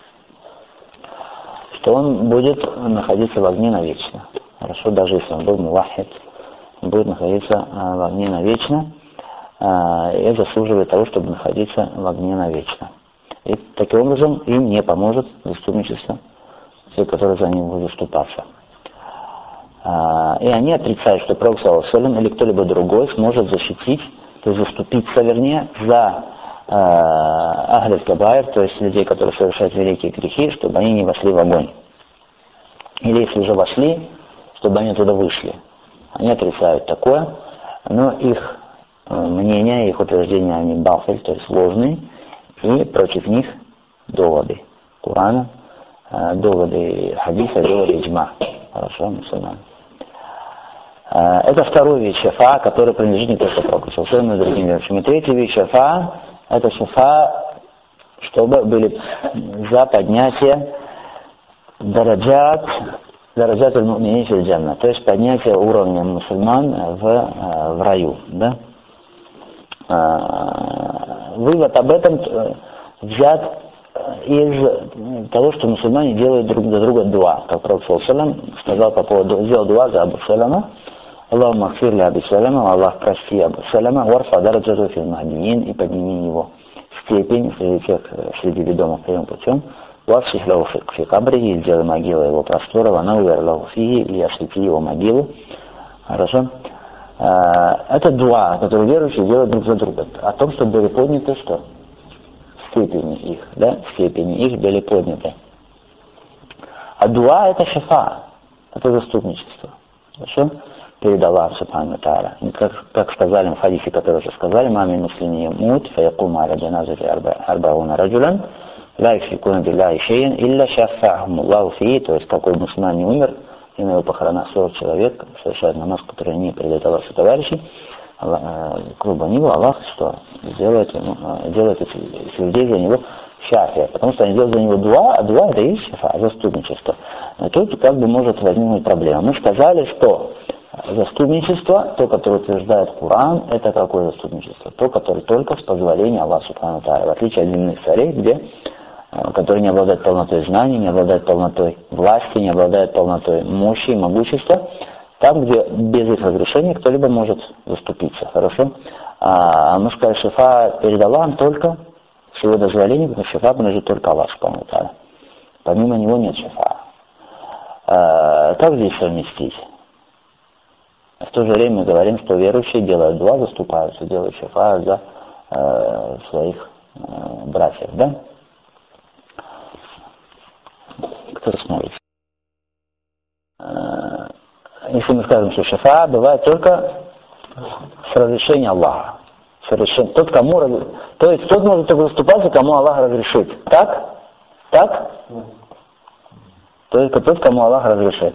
что он будет находиться в огне навечно. Хорошо, даже если он был мувахид, он будет находиться э, в огне навечно э, и заслуживает того, чтобы находиться в огне навечно. И таким образом им не поможет заступничество те, которые за ним будут заступаться. И они отрицают, что пророк, саллаллаху алейхи ва саллям, или кто-либо другой сможет защитить, то есть заступиться, вернее, за э, ахль кабаир, то есть людей, которые совершают великие грехи, чтобы они не вошли в огонь. Или если уже вошли, чтобы они туда вышли. Они отрицают такое, но их э, мнение, их утверждения, они бафель, то есть ложные, и против них доводы Корана, э, доводы хадиса, доводы иджма. Хорошо, мусульман. Это второй вид шафа, который принадлежит не только пророку, но и другим верующим. И третий вид шафа, это шафа, чтобы были за поднятие дараджат, дараджат аль-му'минин фил джанна, то есть поднятие уровня мусульман в, в раю. Да? Вывод об этом взят из того, что мусульмане делают друг для друга дуа. Как пророк саллаллаху алейхи ва саллям сказал по поводу, сделал дуа за Абу Салама, Аллаху махфир ли Абу Салама, Аллах прости Абу Салама, варфа дараджату фил махдиин, и подними его степень среди тех, среди ведомых прямым путем, вафсих лаху фи кабри, и сделай могилу его простора, ванауэр лаху фи, и освети его могилу. Хорошо? Это дуа, который верующие делают друг за другом. О том, что были подняты что? Степени их, да? Степени их были подняты. А А дуа это шифа, это заступничество. Хорошо? Перед Аллахом Субхану ва Тааля. Как, как сказали в хадисе, который уже сказали, мами муслими мут, фаякума аля джаназати арбауна раджулян, ла юшрикуна билляхи шейян, илля шаффахум Аллаху фии, то есть какой мусульман не умер, и на его похоронах сорок человек совершают намаз, который не передает Аллаху товарищей, круга него, Аллах что? Делает, ему, делает этих людей за него шафия, потому что они делают за него дуа, а дуа это и есть шафа, заступничество. Но тут как бы может возникнуть проблема. Мы сказали, что заступничество, то, которое утверждает Коран, это какое заступничество? То, которое только с позволения Аллаха Субхану ва Тааля, в отличие от земных царей, где, которые не обладают полнотой знаний, не обладают полнотой власти, не обладают полнотой мощи и могущества, там, где без их разрешения кто-либо может заступиться, хорошо? А мы сказали, шифа перед Аллахом только с его дозволения, потому что шифа принадлежит только Аллаху Субхану ва Тааля. Помимо него нет шифа. А, как здесь совместить? В то же время мы говорим, что верующие делают дуа, заступаются, делают шифа за э, своих э, братьев, да? Кто сможет? Э, если мы скажем, что шифа бывает только с разрешения Аллаха. С разрешения, тот, кому, то есть тот может только заступаться, кому Аллах разрешит. Так? Так? Только тот, кому Аллах разрешит.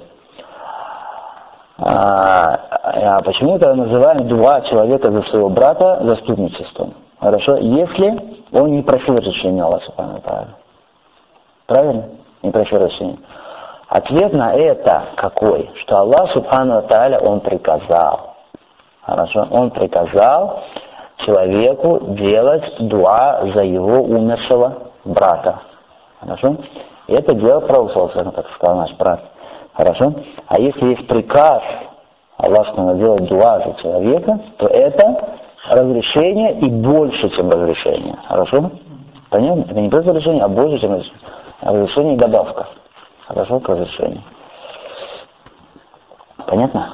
А, а почему-то называем дуа человека за своего брата заступничеством. Хорошо? Если он не просил разрешения Аллаха Субхану ва Тааля. Правильно? Не просил разрешения. Ответ на это какой? Что Аллах Субхану ва Тааля, он приказал. Хорошо? Он приказал человеку делать дуа за его умершего брата. Хорошо? И это дело правословие, как сказал наш брат. Хорошо? А если есть приказ Аллах делать дуа за человека, то это разрешение и больше, чем разрешение. Хорошо? Понятно? Это не просто разрешение, а больше, чем разрешение. Разрешение и добавка. Хорошо? К разрешению. Понятно?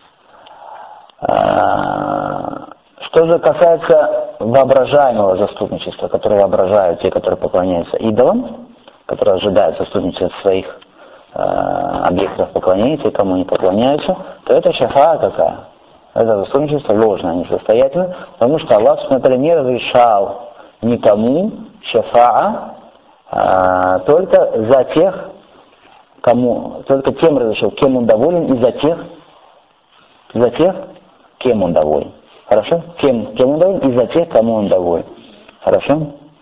А, что же касается воображаемого заступничества, которое воображают те, которые поклоняются идолам, которые ожидают заступничества своих объектов поклонения, те, кому не поклоняются, то это шафа какая? Это заступничество ложное, несостоятельное, потому что Аллах смотрели, не разрешал никому шафа, а, только за тех, кому, только тем разрешил, кем он доволен, и за тех, за тех, кем он доволен. Хорошо? Кем, кем он доволен, и за тех, кому он доволен. Хорошо?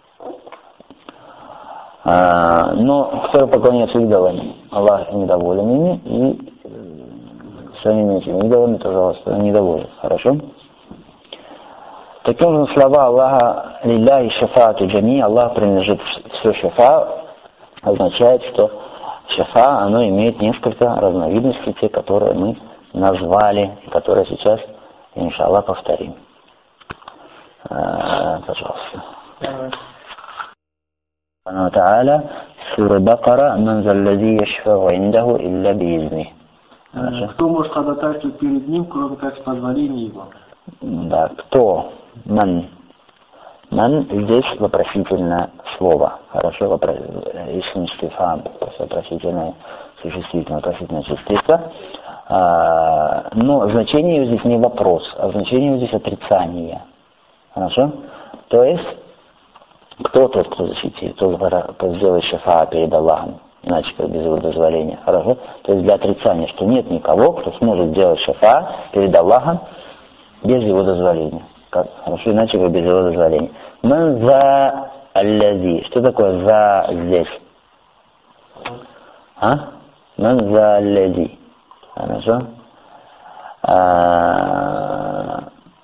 А, но кто поклоняется идолам, Аллах недоволен ими, и самими этими идолами, пожалуйста, недоволен. Хорошо? Таким же слова Аллаха «Лилляхи шафаату джами», Аллах принадлежит все шафа, означает, что шафа, оно имеет несколько разновидностей, те, которые мы назвали, и которые сейчас, иншаллах, повторим. А, пожалуйста. Субхану Тааля, сура Бакара, «Ман заллади яшфау индаhu илля биизни». Кто может ходатайствовать перед ним, кроме как с позволения его? Да, кто? Ман. Ман здесь вопросительное слово. Хорошо, вопрос, истифхам, вопросительное существительное, вопросительное частица. А, но значение ее здесь не вопрос, а значение ее здесь отрицание. Хорошо? То есть, кто тот, кто защитит, кто, кто сделает шафа перед Аллахом, иначе как без его дозволения. Хорошо? То есть для отрицания, что нет никого, кто сможет сделать шафа перед Аллахом без его дозволения. Как? Хорошо? Иначе как без его дозволения. Ман за аллади. Что такое за здесь? А? Ман за аллади. Хорошо? А...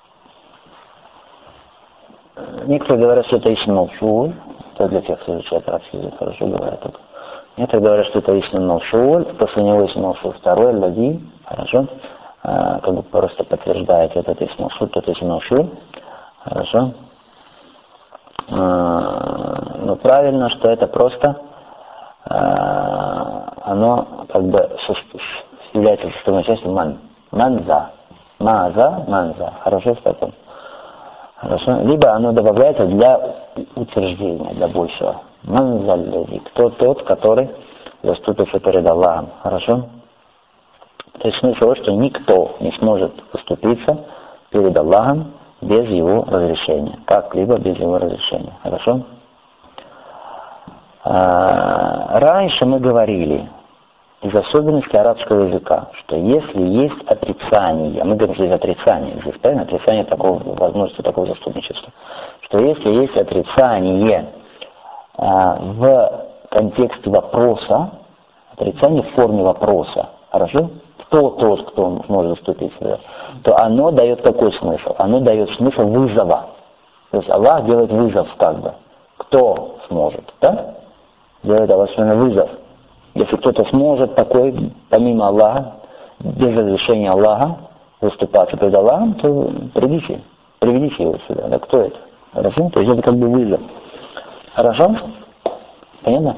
Некоторые говорят, что это исм маусуль, это для тех, кто изучает арабский язык, хорошо говорят только. Некоторые говорят, что это исм маусуль, после него исм маусуль второй, аллади, хорошо, а, как бы просто подтверждает этот исм маусуль, тот исм маусуль, хорошо. А, но правильно, что это просто, а, оно как бы является составной частью ман, манза, маза, манза, хорошо, в таком. Хорошо? Либо оно добавляется для утверждения, для большего. Манзаллази. Кто тот, который заступиться перед Аллахом. Хорошо? То есть смысл того, что никто не сможет заступиться перед Аллахом без его разрешения. Как-либо без его разрешения. Хорошо? А, раньше мы говорили из особенностей арабского языка, что если есть отрицание, мы говорим, что есть отрицание, здесь, правильно, отрицание такого, возможности такого заступничества, что если есть отрицание а, в контексте вопроса, отрицание в форме вопроса, хорошо? Кто тот, кто может заступиться, то оно дает какой смысл? Оно дает смысл вызова. То есть Аллах делает вызов как бы. Кто сможет, да? Делает Аллах вызов. Если кто-то сможет такой, помимо Аллаха, без разрешения Аллаха, выступаться перед Аллахом, то приведите, приведите его сюда. Да кто это? Хорошо? То есть это как бы вызов. Хорошо? Понятно?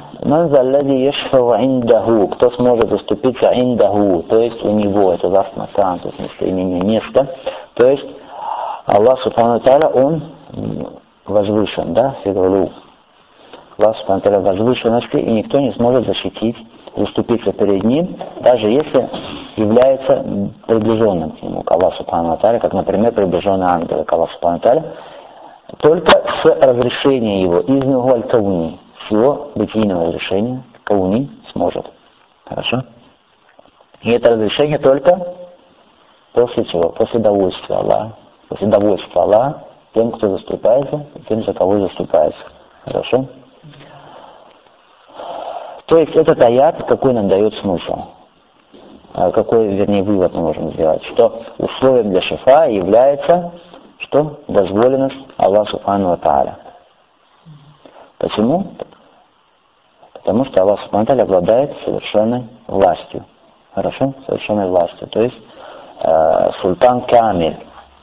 Кто сможет заступиться индаху, то есть у него, это лаф макан, то есть местоимение место, то есть Аллах Субхану Тааля, он возвышен, да, фигалу. Аллах Субхану Тааля возвышенности, и никто не сможет защитить, заступиться перед ним, даже если является приближенным к нему, к Аллаху Субхану Тааля, как, например, приближенный ангел к Аллаху Субхану Тааля, только с разрешения его, из него аль-кауни, с его бытийного разрешения, кауни сможет. Хорошо? И это разрешение только после чего? После довольствия Аллаха. После довольствия Аллаха тем, кто заступается, и тем, за кого заступается. Хорошо? То есть этот аят какой нам дает смысл? Какой, вернее, вывод мы можем сделать? Что условием для шифа является, что? Дозволенность Аллаха Субхану ва Тааля. Почему? Потому что Аллах Субхану ва Тааля обладает совершенной властью. Хорошо? Совершенной властью. То есть э, султан камиль.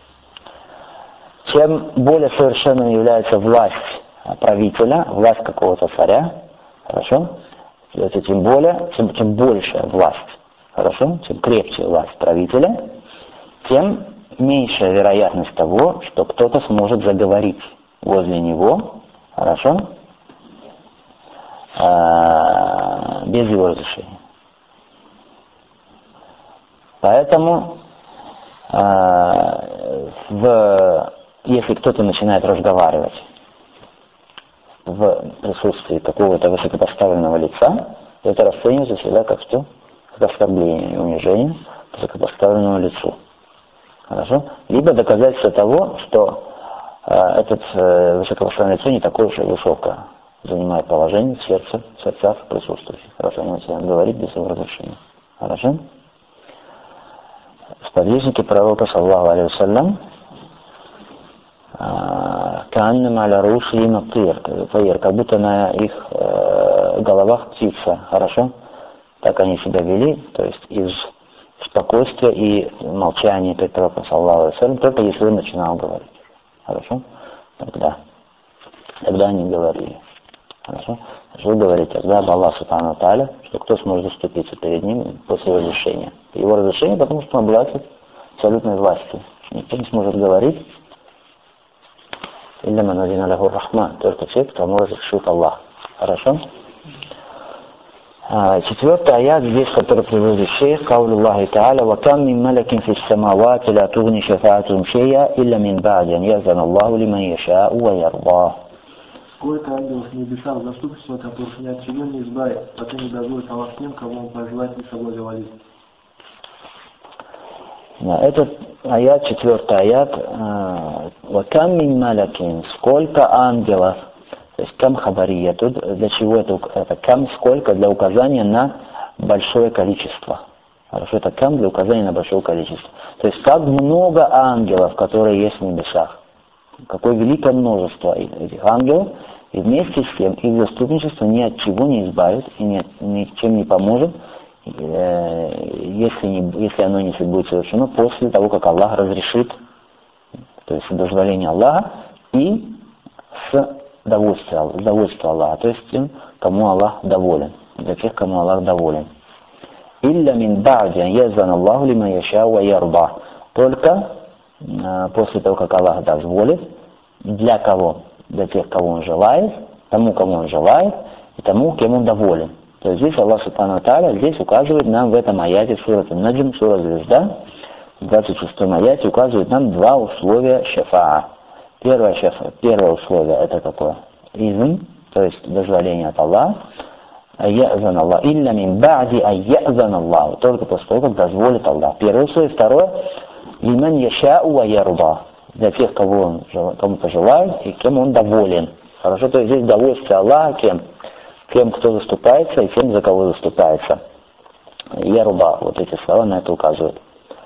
Чем более совершенной является власть правителя, власть какого-то царя, хорошо? Тем более, чем, чем большая власть, хорошо? Чем крепче власть правителя, тем меньшая вероятность того, что кто-то сможет заговорить возле него, хорошо? А, без его разрешения. Поэтому а, в, если кто-то начинает разговаривать в присутствии какого-то высокопоставленного лица, это расценивается всегда как что? Как оскорбление и унижение высокопоставленному лицу. Хорошо? Либо доказательство того, что э, этот э, высокопоставленное лицо не такое уж и высокое, занимает положение в сердце, в сердцах присутствующих. Хорошо? Он начинает говорить без его разрешения. Хорошо? Сподвижники пророка, саллаху алейхи вассалям, Каннам аля рушихим тайр, как будто на их э, головах птица, хорошо? Так они себя вели, то есть из спокойствия и молчания перед пророком, саллаху алейхи вассалям, только если он начинал говорить. Хорошо? Тогда. Тогда они говорили. Хорошо? Вы говорите тогда об Аллахе Субхану Тааля, что кто сможет заступиться перед ним после разрешения. Его разрешение, потому что он обладает абсолютной властью. Никто не сможет говорить, илля ман азина лаху рахман, только те, кому разрешит Аллах. Хорошо? А, четвертый аят здесь, который приводит шейх, каулю Аллахи Тааля, ва кам мин малякин фис самавати ла тугни шафаатум шейя, илля мин ба'ди ан язан Аллаху лиман яша'у ва ярда. Сколько ангелов в небесах заступничества, которых ни от чего не избавит, пока не дозволит Аллах тем, кого он пожелает и собой говорит. Этот аят, четвертый аят, «Вакам мин малякин», сколько ангелов, то есть кам хабария, тут для чего это, это кам, сколько, для указания на большое количество. Хорошо, это кам для указания на большое количество. То есть как много ангелов, которые есть в небесах. Какое великое множество этих ангелов, и вместе с тем их заступничество ни от чего не избавит и ни, ни чем не поможет, если, не, если оно не будет совершено после того, как Аллах разрешит, то есть с дозволения Аллаха и с довольствия, с довольствия Аллаха, то есть тем, кому Аллах доволен, для тех, кому Аллах доволен. Илля мин ба'ди ан язана Аллаху лиман яша'у ва ярда. Только э, после того, как Аллах дозволит, для кого? Для тех, кого Он желает, тому, кому Он желает, и тому, кем Он доволен. То есть здесь Аллах Субхану ва Тааля здесь указывает нам в этом аяте сура Ан-Наджм, сура Звезда, в двадцать шестом аяте указывает нам два условия шафаа. Первое, шафа, первое условие это какое? Изм, то есть дозволение от Аллаха. Айязан Аллах. Илля мин ба'ди айязан Аллах. Только после того, как дозволит Аллах. Первое условие. Второе. Лиман яшау ва ярда. Для тех, кого он, кому-то желает и кем он доволен. Хорошо, то есть здесь довольствие Аллаха кем? Кем кто заступается и тем, за кого заступается. Ярда. Вот эти слова на это указывают.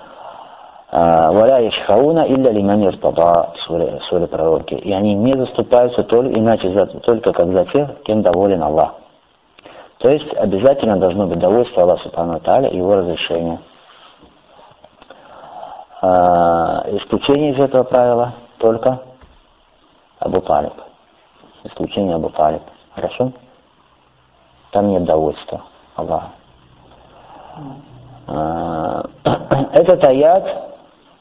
Валя яшхауна илля лиман иртада. В суре пророки. И они не заступаются только, иначе за, только как за тех, кем доволен Аллах. То есть обязательно должно быть довольство Аллаха Субхану ва Тааля и его разрешение. А, исключение из этого правила только Абу Талиб. Исключение Абу Талиб. Хорошо? Там нет довольства Аллаха. А, этот аят,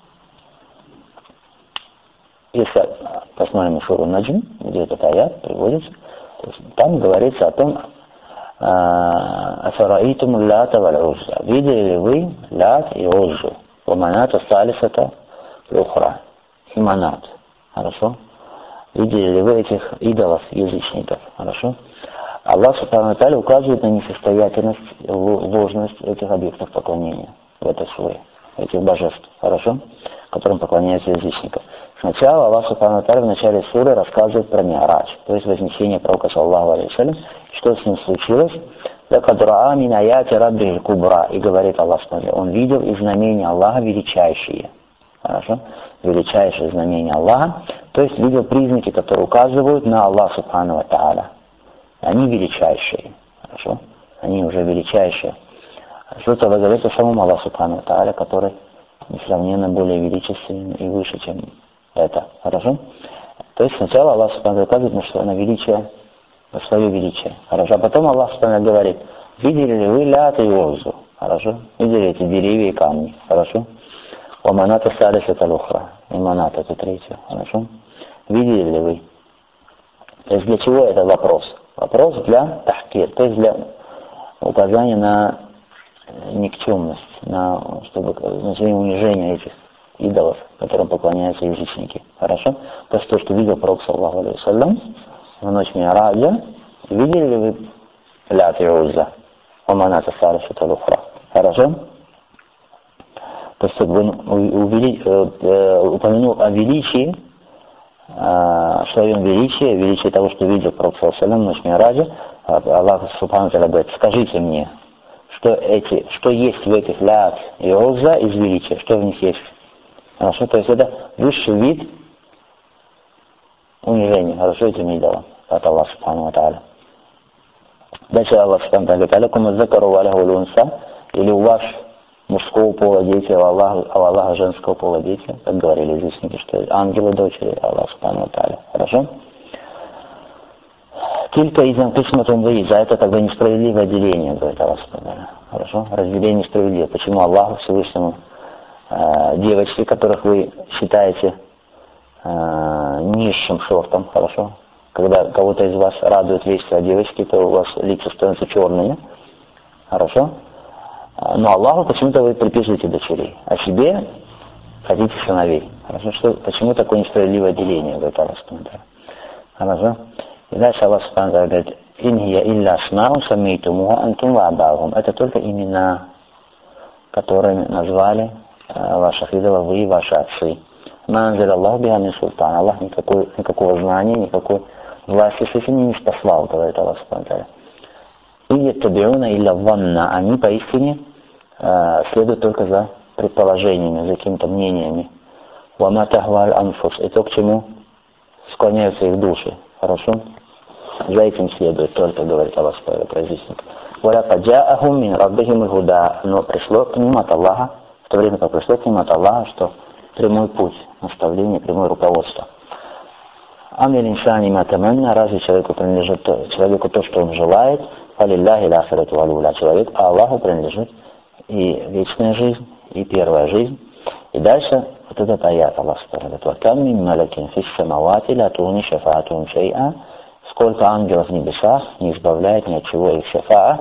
если посмотрим суру Наджм, где этот аят приводится, то есть там говорится о том, Афараитум лата валь узза. Видели ли вы лат и уззу? Ваманата салисата лухра. И манат. Хорошо? Видели ли вы этих идолов, язычников? Хорошо? Аллах Субхану ва Тааля указывает на несостоятельность, ложность этих объектов поклонения в этой суре, этих божеств. Хорошо? Которым поклоняются язычников. Сначала Аллах Субхану ва Тааля в начале суры рассказывает про Ми'радж, то есть вознесение пророка саллаллаху алейхи ва саллям, что с ним случилось. «Лакад раа мин аяти раббихиль кубра». И говорит Аллах, он видел из знамения Аллаха величайшие. Хорошо? Величайшие знамения Аллаха. То есть видел признаки, которые указывают на Аллах Субхану ва Тааля. Они величайшие. Хорошо? Они уже величайшие. Что-то воззовется самому Аллаху Субхану ва Тааля, который несравненно более величественен и выше, чем это. Хорошо? То есть сначала Аллах Субхану ва Тааля указывает, что на величие, на свое величие. Хорошо? А потом Аллах Субхану ва Тааля говорит, видели ли вы лят и уззу? Хорошо? Видели эти деревья и камни? Хорошо? О маната салисата лухра. И маната это третье. Хорошо? Видели ли вы? То есть для чего это вопрос? Вопрос для тахкир, то есть для указания на никчемность, на, чтобы, назовем, унижение этих идолов, которым поклоняются язычники. Хорошо? То есть то, что видел пророк саллаллаху алейхи ва саллям в ночь Ми'раджа, видели ли вы лят и узза? Оманата салисата лухра. Хорошо? То есть он увели, э, упомянул о величии, в своем величии, величии того, что видел пророк саллаллаху алейхи ва саллям в ночь Ми'раджа. Аллах Субхану ва Тааля говорит, скажите мне, что, эти, что есть в этих лят и узза из величия, что в них есть. Хорошо, то есть это высший вид унижения, хорошо, этим идолам от Аллаха Субхану ва Тааля. Дальше Аллах Субхану ва Тааля говорит, алякум аззакару ва лаху лунса, или у вас мужского пола дети, а у Аллаха, а у Аллаха женского пола дети, как говорили язычники, что ангелы дочери Аллаха Субхану ва Тааля. Хорошо? Только из-за кисматун ваиз, а это как бы несправедливое деление, говорит Аллах Субхану ва Тааля. Хорошо? Разделение несправедливо. Почему Аллаху Всевышнему э, девочки, которых вы считаете э, низшим сортом, хорошо? Когда кого-то из вас радует весть о девочке, то у вас лица становятся черными. Хорошо? Но Аллаху почему-то вы приписываете дочерей, а себе хотите сыновей. Хорошо? Что, почему такое несправедливое деление, говорит Аллах Субхану ва Тааля. Хорошо? И дальше Аллах Субхану ва Тааля говорит, «Ин хия илля асмау саммейтумуха антум ва абаухум». Это только имена, которыми назвали э, ваших идолов вы и ваши отцы. Ма анзаля Аллаху биха мин султан. Аллах никакой, никакого знания, никакой власти с этим не спаслал, говорит Аллах Субхану ва Тааля. «И яттабиуна илля ванна». Они поистине э, следуют только за предположениями, за какими-то мнениями. «Ва ма тахваль анфус». И то, к чему склоняются их души. Хорошо? За этим следует только, говорит Аллах Субхану ва Тааля. «Валя паджаахум мин раббихим аль-худа». Но пришло к ним от Аллаха, в то время как пришло к ним от Аллаха, что прямой путь, наставление, прямое руководство. «Амиль инсани ма таманна». Разве человеку принадлежит то, человеку то, что он желает? «Фалиллахи ля-ахирату валь-уля». Человек, а Аллаху принадлежит и вечная жизнь, и первая жизнь. И дальше вот этот аят Аллах Субхану ва Тааля. «Мин малякин фис самавати ла туни шафаатум шай'a». Сколько ангелов в небесах не избавляет ни от чего их шафаа,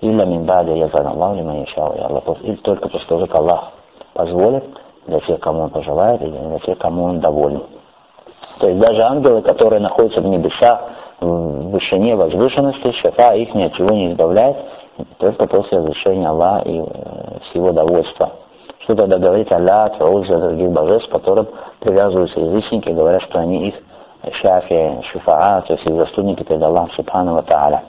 Илля мин ба'ди язан Аллаху лиман яшау, или только после того, как Аллах позволит для тех, кому Он пожелает, или для тех, кому Он доволен. То есть даже ангелы, которые находятся в небесах, в вышине, возвышенности, шафа их ни от чего не избавляет, только после разрешения Аллаха и э, с Его довольства. Что тогда говорит Аллах, за других божеств, к которым привязываются язычники, говорят, что они их шафи, шуфаа, то есть их заступники перед Аллахом Субхану ва Тааля.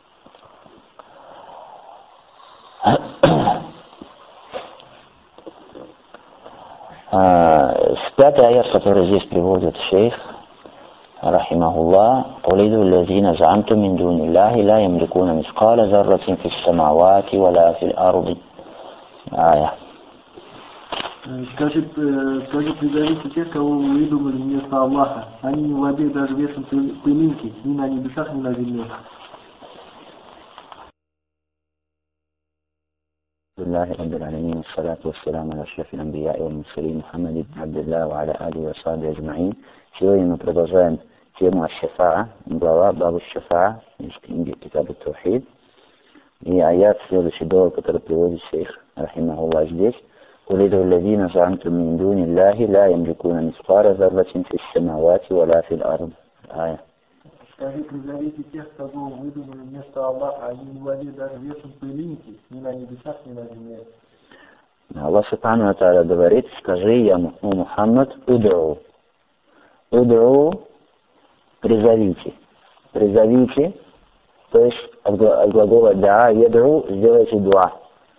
С пятой аят, который здесь приводит шейх, рахимахуллах, «Улиду лазина заамту мин дуни Аллахи ла ямликуна мискала зарратин фис самавати валя фил арди». Ая. Скажи, скажи, призовите тех, кого вы выдумали вместо Аллаха. Они не владеют даже весом пылинки, ни на небесах, ни на земле. Аллахи Раббил Алямин, ассалату вассаламу аля ашрафил анбияи валь мурсалин, Мухаммад ибн Абдилlah ва аля алихи ва сахбихи аджмаин. Сегодня мы продолжаем тему аш-шафаа, глава Бабу аш-шафаа из книги Китаб ат-Таухид. И аят следующий дола, который приводит шейх, рахимахуллах, здесь. «Улиду аллазина заамтум мин дуни Аллахи ла ямликуна мискала зарратин фис самавати валя фил ард». Ая. Скажи, призовите тех, кого выдумали вместо Аллаха, они не владеют даже весом пылинки, ни на небесах, ни на земле. Аллах Субхану ва Тааля говорит, скажи, я Мухаммад, удру. Удру, призовите. Призовите, то есть от глагола да, ядру, сделайте дуа.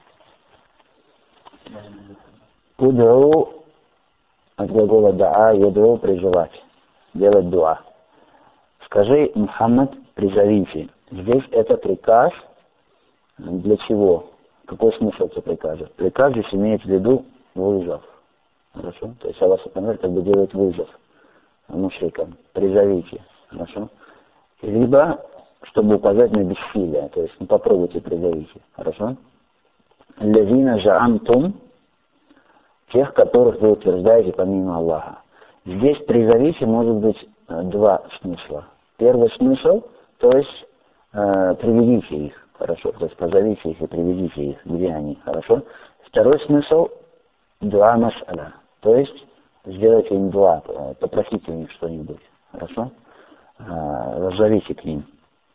Удру, от глагола да, ядру, призывать, делать дуа. Скажи, Мухаммад, призовите. Здесь это приказ для чего? Какой смысл этого приказа? Приказ здесь имеет в виду вызов. Хорошо? То есть Аллах Субхану как бы делает вызов мушрикам. Призовите. Хорошо? Либо, чтобы указать на бессилие. То есть, ну, попробуйте, призовите. Хорошо? Лазина жаамтум, тех, которых вы утверждаете помимо Аллаха. Здесь призовите может быть два смысла. Первый смысл, то есть э, приведите их, хорошо, то есть позовите их и приведите их, где они, хорошо. Второй смысл, дуа мас'аля, то есть сделайте им дуа, попросите у них что-нибудь, хорошо, э, воззовите к ним.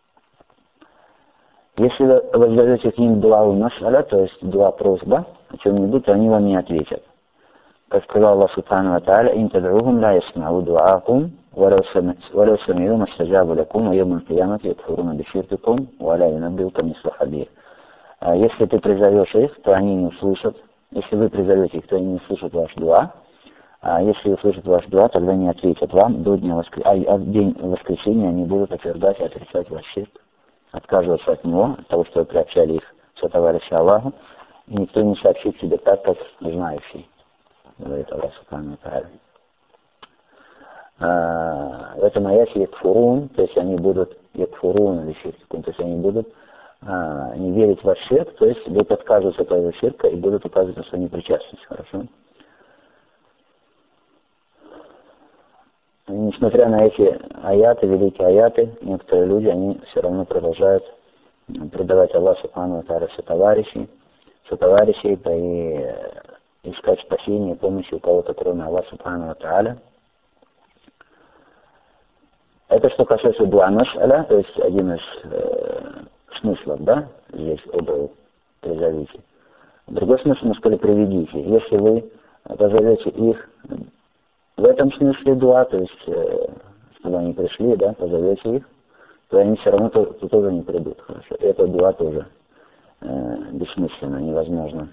Если вы воззовете к ним дуа мас'аля, то есть дуа просьба о чем-нибудь, то они вам не ответят. Как сказал Аллах Субхану ва Тааля, «Ин тад'ухум ла ясмау дуаакум, валау сами'у мастаджабу лакум, ва йоумал киямати якфуруна биширкикум, ва ла юнаббиука мислу хабир». Если ты призовешь их, то они не услышат. Если вы призовете их, то они не услышат ваш дуа. А если услышат ваш дуа, тогда не ответят вам до дня воскресения. А в день воскресения они будут отвергать и отрицать ваш ширк, отказываться от него, от того, что вы приобщали их со товарища Аллаху, и никто не сообщит тебе так, как знающий. Говорит Аллах Субхану ва Тааля. А, в этом аяте якфурун, то есть они будут якфурун или ширкикум, то есть они будут а, не верить в ваш ширк, то есть будут отказываться от этого ширка и будут указывать на свою непричастность, хорошо? И несмотря на эти аяты, великие аяты, некоторые люди, они все равно продолжают предавать Аллаху Субхану ва Тааля сотоварищей, сотоварищей, да и искать спасение и помощи у кого-то, кроме Аллаха Субхану ва Тааля. Это что касается дуа мас'аля, то есть один из э, смыслов, да, здесь оба призовите. Другой смысл мы сказали приведите. Если вы позовете их в этом смысле дуа, то есть э, чтобы они пришли, да, позовете их, то они все равно то, то тоже не придут. Хорошо. И это дуа тоже э, бессмысленно, невозможно.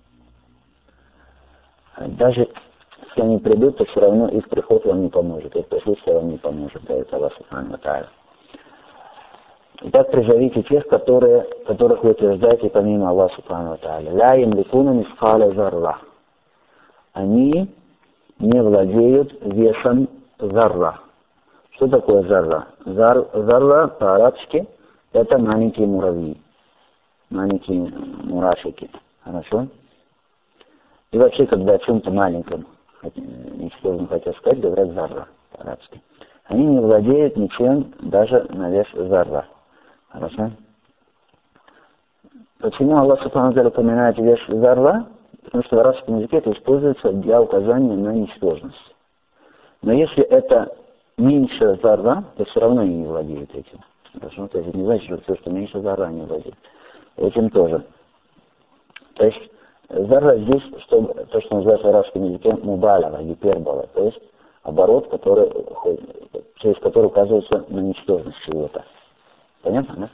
Даже если они придут, то все равно их приход вам не поможет, их присутствие вам не поможет, говорит Аллах Субхану ва Тааля. Итак, призовите тех, которые, которых вы утверждаете помимо Аллаха Субхану ва Тааля. Ля ямликуна мискаля зарра. Они не владеют весом зарра. Что такое зарра? Зар, зарра по-арабски это маленькие муравьи, маленькие мурашики. Хорошо? И вообще, когда о чем-то маленьком, ничтожно хотел сказать, говорят зарра по-арабски. Они не владеют ничем даже на вес зарра. Хорошо? Почему Аллах Субхану ва Тааля упоминает вещь зарра? Потому что в арабском языке это используется для указания на ничтожность. Но если это меньше зарра, то все равно они не владеют этим. Хорошо? То есть это не значит, что все, что меньше зарра, не владеет. Этим тоже. То есть зарра здесь, что, то, что называется в арабском языке мубаляга, гипербола, то есть оборот, который, через который указывается на ничтожность чего-то. Понятно,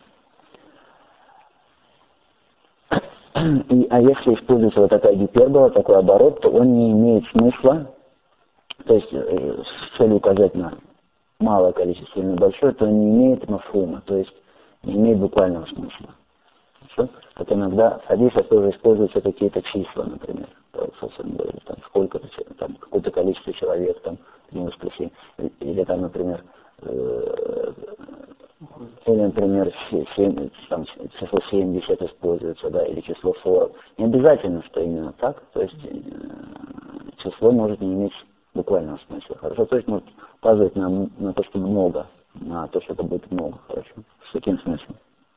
да? И, а если используется вот такая гипербола, такой оборот, то он не имеет смысла, то есть э, с целью указать на малое количество или на большое, то он не имеет мафхума, то есть не имеет буквального смысла. Хорошо? Как иногда в хадисах тоже используются какие-то числа, например. Там сколько-то, там какое-то количество человек там в день воскресенья. Или там, например, э, или, например, семь, там, число семьдесят используется, да, или число сорок. Не обязательно, что именно так, то есть э, число может не иметь буквального смысла. Хорошо, то есть может указывать на, на то, что много, на то, что это будет много, хорошо. С таким смыслом.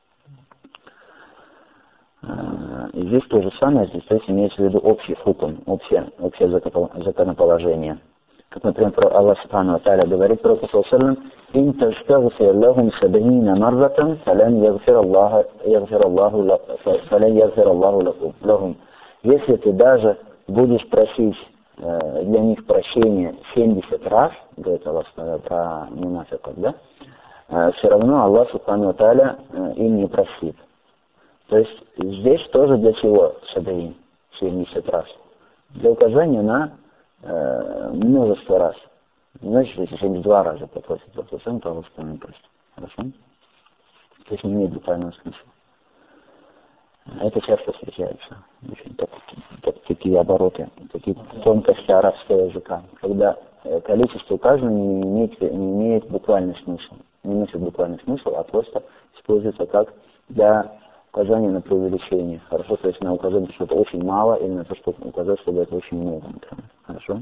И здесь то же самое, здесь то есть имеется в виду общий хукм, общее, общее законоположение. Как, например, про Аллах Субхану ва Тааля говорит про Пророка: «Ин тастагфир лахум саб'ина марратан, фалан ягфир Аллаху лахум». Если ты даже будешь просить э, для них прощения семьдесят раз, говорит Аллах про мунафиков, да, э, все равно Аллах Субхану ва Тааля э, им не простит. То есть здесь тоже для чего саб'ин, семьдесят раз? Для указания на э, множество раз. Значит, если семьдесят два раза попросит Пророка, то Аллах не простит. Хорошо? То есть не имеет буквального смысла. Это часто встречается. Очень так, так, такие обороты, такие тонкости арабского языка. Когда э, количество указано не имеет, не имеет буквальный смысл. Не носит буквальный смысл, а просто используется как для указание на преувеличение. Хорошо, то есть на указание, что это очень мало, или на то, что указать, что это очень много. Например. Хорошо.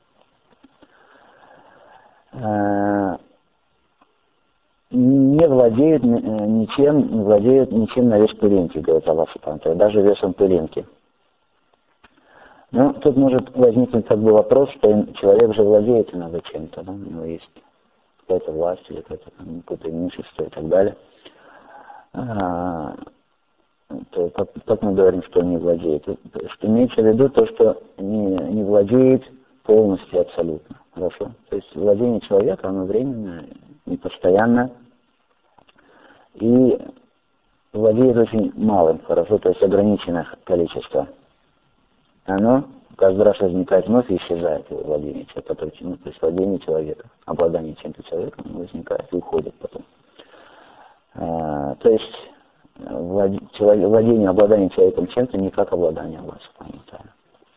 Не владеют ничем, не владеют ничем на вес пылинки, говорит Аллах Субхану ва Тааля, даже весом пылинки. Но тут может возникнуть как бы вопрос, что человек же владеет иногда чем-то, да? У него есть какая-то власть или какое-то, какое-то имущество и так далее. То, как, как мы говорим, что он не владеет? Что имеется в виду то, что не, не владеет полностью абсолютно. Хорошо? То есть владение человека, оно временное, непостоянно, и владеет очень малым, хорошо, то есть ограниченное количество. Оно каждый раз возникает вновь и исчезает, его владение человека, ну, то есть владение человека, обладание чем-то человеком возникает и уходит потом. А, то есть владение, обладание человеком чем-то не как обладание Аллаха Субхану ва Тааля.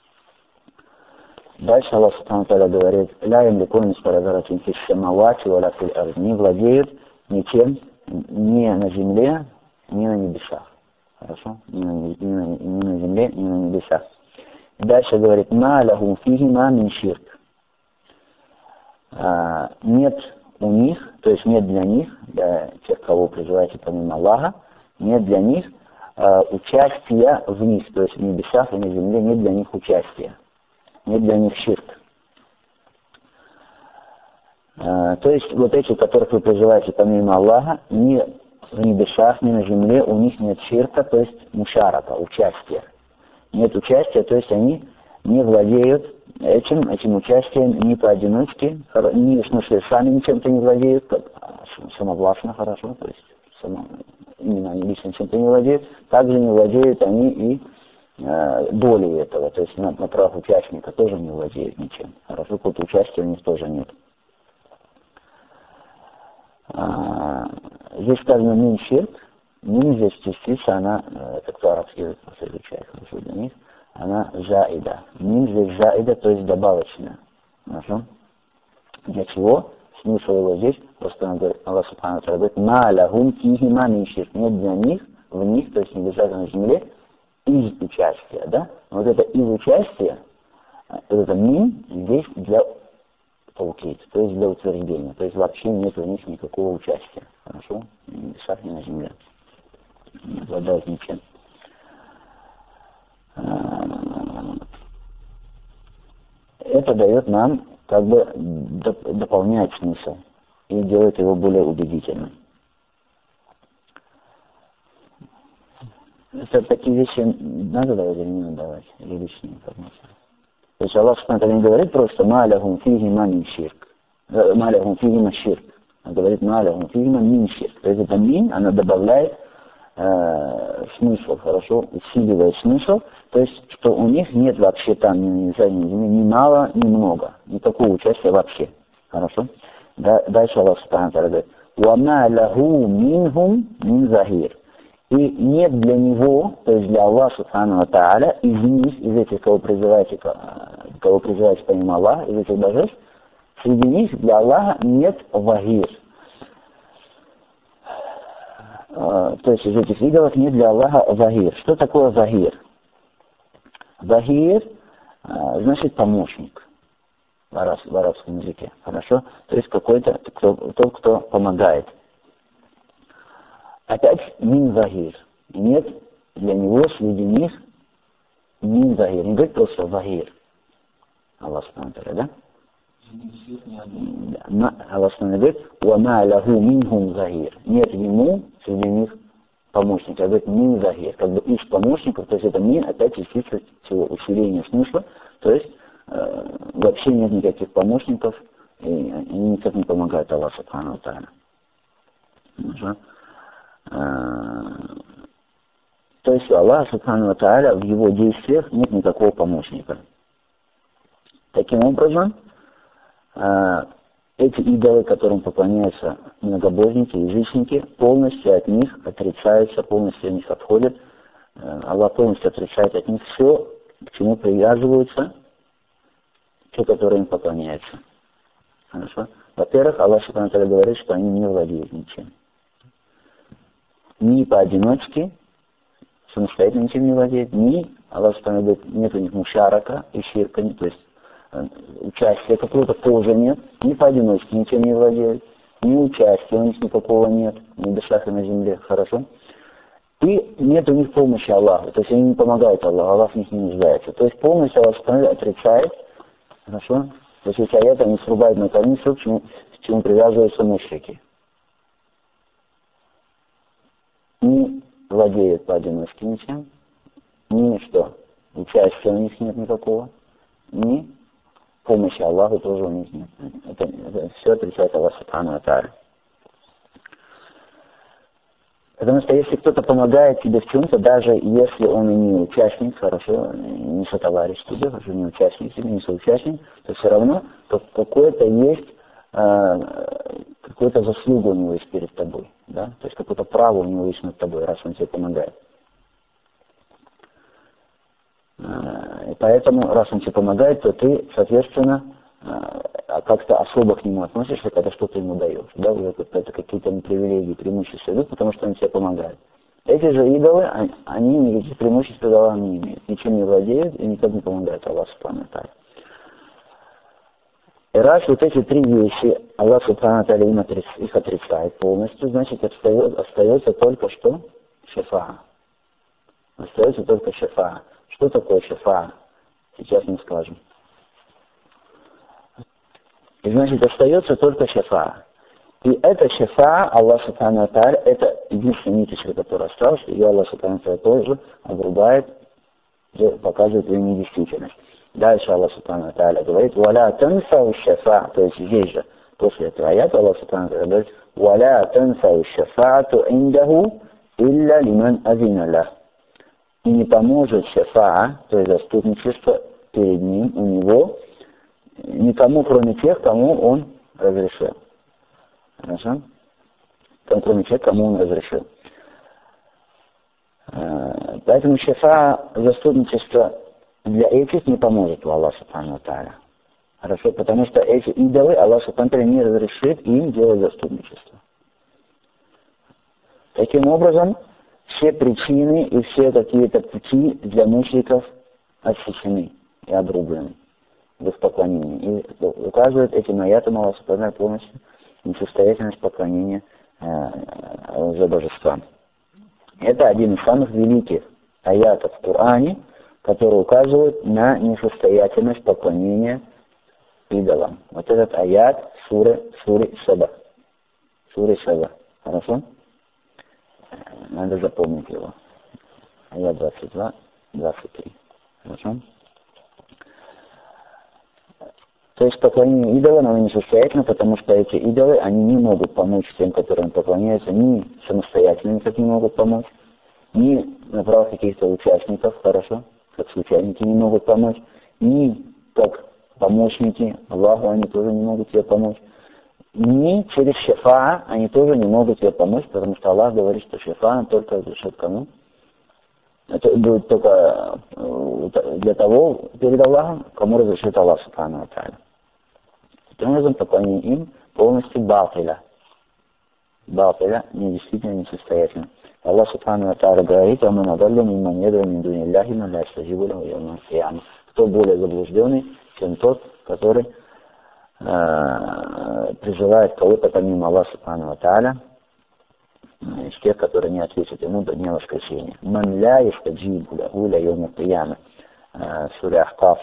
Дальше Аллах Субхану ва Тааля говорит: «Ля ямликун мисқаля зарратин фис самавати ва ля фил ард». Не владеют ничем ни на земле, ни на небесах. Хорошо? Ни на, ни на, ни на земле, ни на небесах. Дальше говорит: «Ма лахум фихима мин ширк». Нет у них, то есть нет для них, для тех, кого призываете помимо Аллаха, нет для них э, участия в них, то есть в небесах и на земле нет для них участия, нет для них ширк. Э, то есть вот эти, которых вы призываете помимо Аллаха, ни в небесах, ни на земле у них нет ширка, то есть мушарака, участия. Нет участия, то есть они не владеют этим, этим участием ни поодиночке, ни в смысле сами ничем-то не владеют, самовластно хорошо, то есть само, именно они лично чем-то не владеют, также не владеют они и э, долей этого, то есть на, на правах участника тоже не владеют ничем. Хорошо, какого-то участия у них тоже нет. А, здесь сказано «мин ширк», «мин» здесь частица, она, это кто арабский язык изучает хорошо для них, она заида. «Мин» здесь заида, то есть добавочная. Хорошо? Для чего? Смысл его здесь, просто Аллах Субхану ва Тааля говорит: «Ма лахум фихима мин ширк». Нет для них, в них, то есть не обязательно на земле, из участия, да? Но вот это из участия, вот это «мин» здесь для таукид, то есть для утверждения, то есть вообще нет у них никакого участия. Хорошо? Ни на небесах, ни на земле. Не обладают ничем. это дает нам, как бы, доп- дополняет смысл и делает его более убедительным. Это такие вещи надо давать или не надо давать, или личную информацию. То есть Аллах Субхану не говорит просто «Малягум фигима мин ширк», «Малягум фигима ширк», он говорит «Малягум фигима мин ширк». То есть это «мин», она добавляет э, смысл, хорошо, усиливает смысл, то есть что у них нет вообще там ни, ни, ни, ни мало, ни много, никакого участия вообще. Хорошо? Да, дальше Аллах Субхану говорит «Вама лаху минхум мин захир». И нет для него, то есть для Аллаха Субхану ва Тааля, из них, из этих, кого призываете, кого призываете помимо Аллаха, из этих божеств, среди них для Аллаха нет вагир. То есть из этих идолов нет для Аллаха вагир. Что такое вагир? Вагир значит помощник в арабском языке. Хорошо? То есть какой-то, кто, тот, кто помогает. Опять мин вагир. Нет для него среди них мин вагир. Не говорит просто вагир. Аллах Субхану ва Тааля, да? Аллах Субхану говорит, вама лаху минхум вагир. Нет ему среди них помощника. Говорит мин вагир. Как бы из помощников, то есть это мин, опять чисто усиление смысла. То есть э, вообще нет никаких помощников, и они никак не помогают Аллаху Субхану ва Тааля. Хорошо? То есть у Аллаха Субхану ва Тааля в его действиях нет никакого помощника. Таким образом, эти идолы, которым поклоняются многобожники, язычники, полностью от них отрицаются, полностью от них отходят. Аллах полностью отрицает от них все, к чему привязываются, те, которые им поклоняются. Хорошо? Во-первых, Аллах Субхану ва Тааля говорит, что они не владеют ничем. Ни поодиночке, самостоятельно ничем не владеет, ни, Аллах Субхану говорит, нет у них мушарака и ширка, то есть э, участия какого-то тоже нет, ни поодиночке ничем не владеет, ни участия у них никакого нет, ни дышаха на земле, хорошо? И нет у них помощи Аллаху, то есть они не помогают Аллаху, Аллах в них не нуждается. То есть полностью Аллах Субхану отрицает, хорошо? То есть эти аяты, они срубают на корню все, к чему, к чему привязываются мушрики. Не владеют поодиночке ничем, ни что, участия у них нет никакого, ни помощи Аллаху тоже у них нет. Это, это все отрицает Аллах Субхану ва Тааля. Потому что если кто-то помогает тебе в чем-то, даже если он и не участник, хорошо, не сотоварищ тебе, хорошо, не участник тебе, не соучастник, то все равно то какое-то есть э, какую-то заслугу у него есть перед тобой, да, то есть какое-то право у него есть над тобой, раз он тебе помогает. И поэтому, раз он тебе помогает, то ты, соответственно, как-то особо к нему относишься, когда что-то ему даешь, да, уже это какие-то привилегии, преимущества идут, потому что он тебе помогает. Эти же идолы, они никаких преимуществ перед Аллахом не имеют, ничем не владеют и никак не помогают Аллаху Субхану ва Тааля. И раз вот эти три вещи Аллах Субхану ва Тааля их отрицает полностью, значит остается, остается только что шафаа. Остается только шафаа. Что такое шафаа? Сейчас мы скажем. И значит остается только шафаа. И это шафаа Аллах Субхану ва Тааля, это единственная ниточка, которая осталась, и Аллах Субхану ва Тааля тоже обрубает, показывает ее недействительность. Дальше Аллах Субхану ва Тааля говорит, «Валя танфау шафаа», то есть здесь же, после этого аята Аллах Субхану ва Тааля говорит, «Валя танфау шафаату индаху илля лиман азина лах». И не поможет шафаа, то есть заступничество перед ним, у него, никому, кроме тех, кому он разрешил. Хорошо? Кроме тех, кому он разрешил. Поэтому шафаа, заступничество для этих не поможет у Аллаха Субхану ва Тааля. Хорошо? Потому что эти идолы Аллах Субхану ва Тааля не разрешит им делать заступничество. Таким образом, все причины и все какие-то пути для мушриков отсечены и обрублены в их поклонении. И указывает этим аятам Аллах Субхану ва Тааля полностью несостоятельность поклонения э, за божествам. Это один из самых великих аятов в Коране, который указывает на несостоятельность поклонения идолам. Вот этот аят суры, суры Саба. Суры Саба. Хорошо? Надо запомнить его. Аят двадцать два, двадцать три. Хорошо? То есть поклонение идолам, оно несостоятельно, потому что эти идолы, они не могут помочь тем, которым поклоняются, ни самостоятельно никак не могут помочь, ни направить каких-то участников, хорошо, как случайники не могут помочь, ни как помощники Аллаху они тоже не могут тебе помочь, ни через шафаа они тоже не могут тебе помочь, потому что Аллах говорит, что шафаа только разрешит кому? Это будет только для того перед Аллахом, кому разрешит Аллах Субхану ва Тааля. Таким образом, поклонение им полностью батиля. Батиля, недействительно, несостоятельно. Аллах Субхану ва Тааля говорит: «Аман адаллю мимман ядру мин дуни Аллахи ман ла ястаджибу лаху йаума аль-кияма». Кто более заблужденный, чем тот, который э, призывает кого-то помимо Аллаха Субхану ва Тааля, из тех, которые не ответят ему до дня воскресения. «Ман ла ястаджибу лаху йаума аль-кияма». Сура Ахкаф.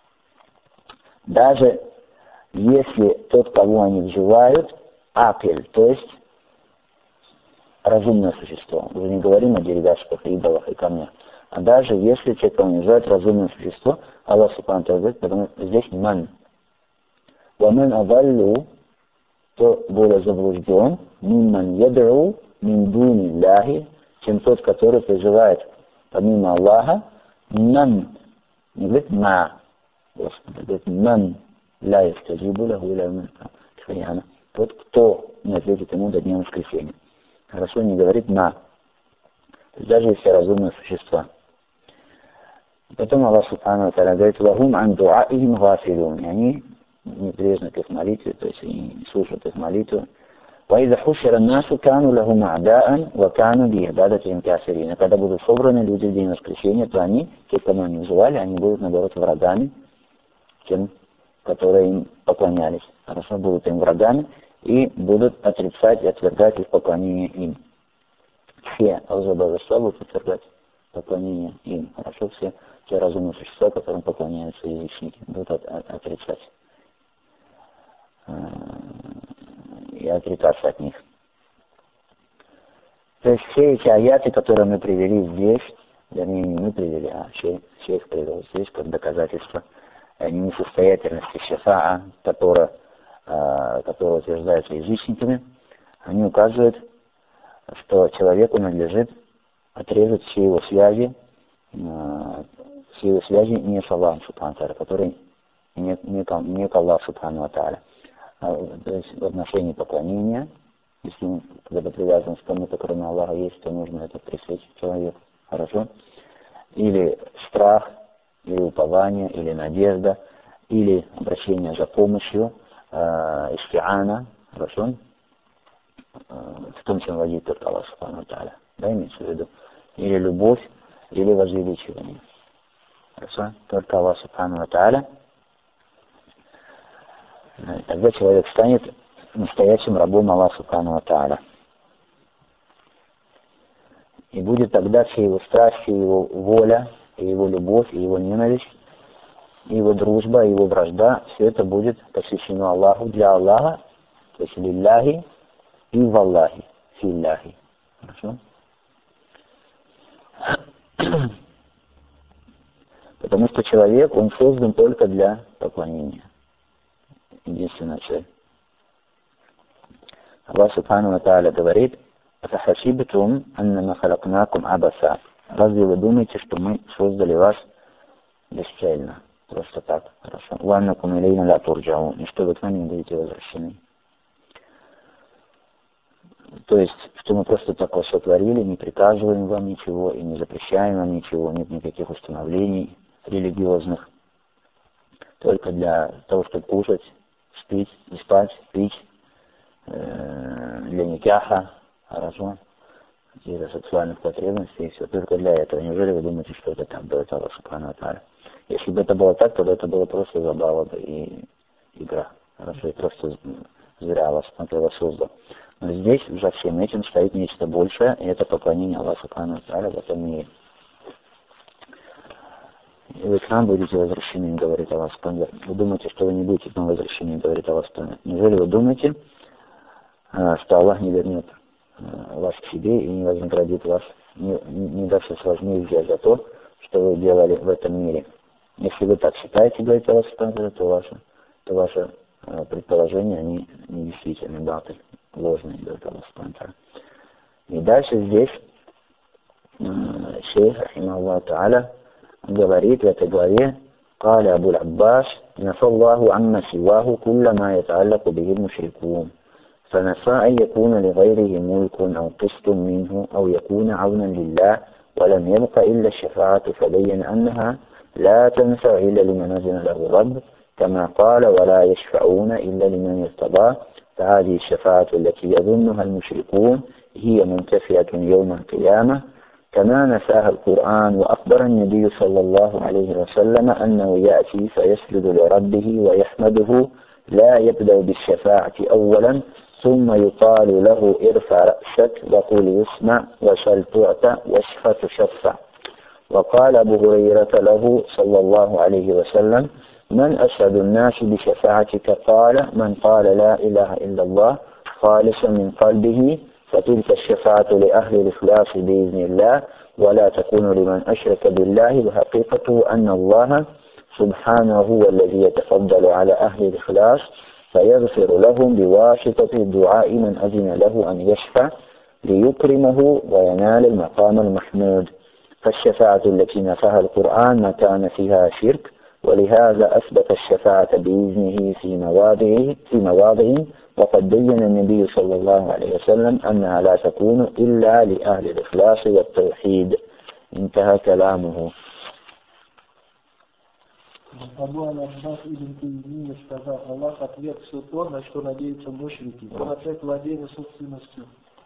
Даже если тот, кого они взывают, апель, то есть разумное существо. Мы не говорим о деревяшках, идолах и камнях. А даже если те, кого называют разумное существо, Аллах Субхану ва Тааля, потому что здесь ман. Вамен аваллю, то более заблужден, мимман ядру мин дуни Аллахи, чем тот, который призывает помимо Аллаха, ман, не говорит ма, Господи, говорит ман ла ястаджибу лаху йаума аль-кияма. Тот, кто не ответит ему до дня воскресения. Хорошо, не говорит на. Даже если разумные существа. Потом Аллах Субхану ва Тааля говорит: «Вахум ан дуаихим гафилун». И они не прилежны к их молитве, то есть они не слушают их молитву. «Ваиза хушира насу кану лахум а'даан ва кану би ибадатихим кафирин». Когда будут собраны люди в день воскресения, то они, те, кому они вызывали, они будут, наоборот, врагами, тем, которые им поклонялись. Хорошо, будут им врагами и будут отрицать и отвергать их поклонение им. Все божества будут отвергать поклонение им. Хорошо, все те разумные существа, которым поклоняются язычники, будут от, от, отрицать и отрекаться от них. То есть все эти аяты, которые мы привели здесь, вернее, не мы привели, а все, все их привел здесь как доказательство несостоятельности шафаа, которая, которая утверждается язычниками, они указывают, что человеку надлежит отрезать все его связи, все его связи не с Аллахом Субхану ва Тааля, который не, не, не к Аллаху Субхану ва Тааля. То есть в отношении поклонения, если он когда-то привязан к кому-то, кроме Аллаха, есть, то нужно это пресечь человеку. Хорошо? Или страх, или упование, или надежда, или обращение за помощью, э, истиана, хорошо? Э, в том, чем владеет только Аллах Субхану ва Тааля. Да, имеется в виду? Или любовь, или возвеличивание. Хорошо? Только Аллах Субхану ва Тааля. Тогда человек станет настоящим рабом Аллаха Субхану ва Тааля. И будет тогда все его страсти, его воля, и его любовь, и его ненависть, и его дружба, и его вражда, все это будет посвящено Аллаху, для Аллаха, то есть лилляхи и валлахи, филляхи. Хорошо? Потому что человек, он создан только для поклонения. Единственная цель. Аллах Субхану ва Тааля говорит: «Афахасибтум аннама халакнакум абаса». Разве вы думаете, что мы создали вас бесцельно? Просто так, хорошо. «Ваннакум илейна ла турджаун». И что вы к нам не будете возвращены. То есть, что мы просто так вас сотворили, не приказываем вам ничего и не запрещаем вам ничего, нет никаких установлений религиозных. Только для того, чтобы кушать, спить, спать, пить, э, для никаха, хорошо, каких-то сексуальных потребностей, и все только для этого. Неужели вы думаете, что это так делает Аллах Субхану ва Тааля? Если бы это было так, то это было просто забава и игра. Хорошо, и просто зря Аллах Субхану ва Тааля создал. Но здесь за всем этим стоит нечто большее, и это поклонение Аллаху Субхану ва Тааля в этом мире. и вы к нам будете возвращены, говорит Аллах. Вы думаете, что вы не будете к нам возвращены, говорит Аллах. Неужели вы думаете, что Аллах не вернет вас к себе и не вознаградит вас, не, не даст вас возмездия за то, что вы делали в этом мире? Если вы так считаете, говорит Аллах, то ваше, то ваше предположения, они не действительно даты, ложные, говорит Аллах. И дальше здесь шейх, рахимахуллаху тааля, говорит в этой главе: قال أبو العباس نفى الله عما سواه كل ما يتعلق به المشركون فنفى أن يكون لغيره ملك أو قسط منه أو يكون عونا لله ولم يبق إلا الشفاعة فبين أنها لا تنفع إلا لمن أذن له الرب كما قال ولا يشفعون إلا لمن ارتضى فهذه الشفاعة التي يظنها المشركون هي منتفية يوم القيامة كما نفاها القرآن. وأخبر النبي صلى الله عليه وسلم أنه يأتي فيسجد لربه ويحمده لا يبدأ بالشفاعة أولا ثم يقال له ارفع رأسك وقل يسمع وسل تعطى واشفع تشفع. وقال أبو هريرة له صلى الله عليه وسلم من أسعد الناس بشفاعتك؟ قال من قال لا إله إلا الله خالصا من قلبه فتلك الشفاعة لأهل الإخلاص بإذن الله ولا تكون لمن أشرك بالله وحقيقته أن الله سبحانه هو الذي يتفضل على أهل الإخلاص فيغفر لهم بواسطة دعاء من أذن له أن يشفع ليكرمه وينال المقام المحمود. فالشفاعة التي نفاها القرآن ما كان فيها شرك ولهذا أثبت الشفاعة بإذنه في مواضع في مواضع وقد بين النبي صلى الله عليه وسلم أنها لا تكون إلا لأهل الإخلاص والتوحيد. انتهى كلامه. Абу Аль-Аббас ибн Таймия сказал: Аллах отверг все то, на что надеются мушрики. Он отверг владение собственностью.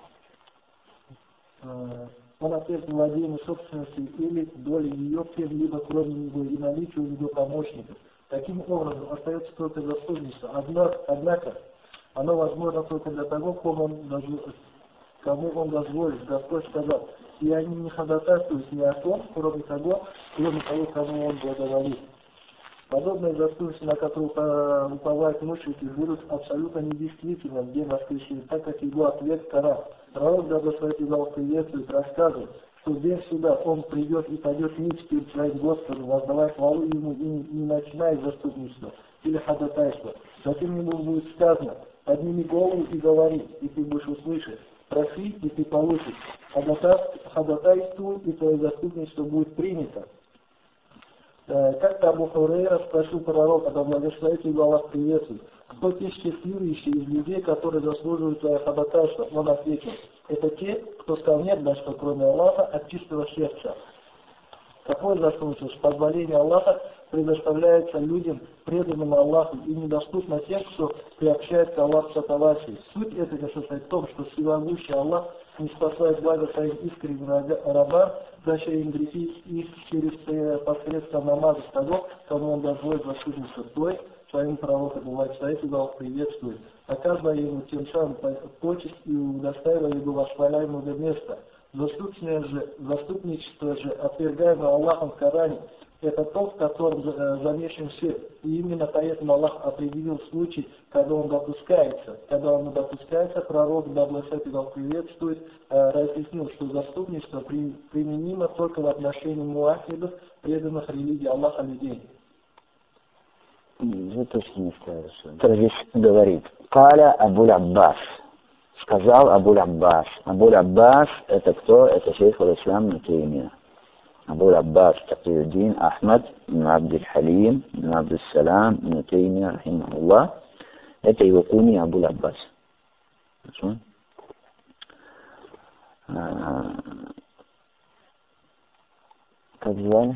Он отверг владение собственностью или доли ее кем-либо кроме него и наличие у него помощников. Таким образом, остается только заступничество. Однако, однако, оно возможно только для того, кому он, кому он дозволит. Господь сказал: и они не ходатайствуют ни о том, кроме того, кроме того, кому он благоволит. Подобное заступничество, на которое уповают мушрики, будут абсолютно недействительным в день воскресения, так как его ответ Коран. Пророк, да благословит его, приветствует, рассказывает, что в день суда он придет и пойдет ниц перед своим Господом, воздавая хвалу ему и не начиная заступничества или ходатайства. Затем ему будет сказано: подними голову и говори, и ты будешь услышать. Проси, и ты получишь. Ходатайствуй, и твое заступничество будет принято. Как-то Абу Хурейра спросил пророка, да благословит его Аллах, приветствует: кто те счастливейшие из людей, которые заслуживают твое ходатайство? Он ответил: это те, кто сказал нет больше, кроме Аллаха, от чистого сердца. Какое заступничество? Позволение Аллаха предоставляется людям, преданным Аллаху, и недоступно тем, кто приобщается к Аллаху сатавасии. Суть этого состоит в том, что всемогущий Аллах не спасает благо своим искренним рабам, прощая им грехи их через посредством намаза того, кому он дозволит заступничество. То есть своим пророком бывает стоит и Аллах приветствует, оказывая ему тем самым почесть и удостаивая его восхваляемого места. Заступничество же, заступничество же, отвергаемое Аллахом в Коране, это тот, в котором замешан свет. И именно поэтому Аллах определил случай, когда он допускается. Когда он допускается, пророк, да благословит его, приветствует, разъяснил, что заступничество применимо только в отношении муахидов, преданных религии Аллаха людей. Вы точно не скажете. Это здесь говорит: Каля Абу Аббас. Сказал Абу Аббас. Абу Аббас это кто? Это шейх аль-Ислам ибн Таймия. Абу Аббас Такиюддин Ахмад ибн Абдуль-Халим ибн Абдус-Салам ибн Таймия, рахимахуллах. Это его куни Абу Аббас. Хорошо? Как звали?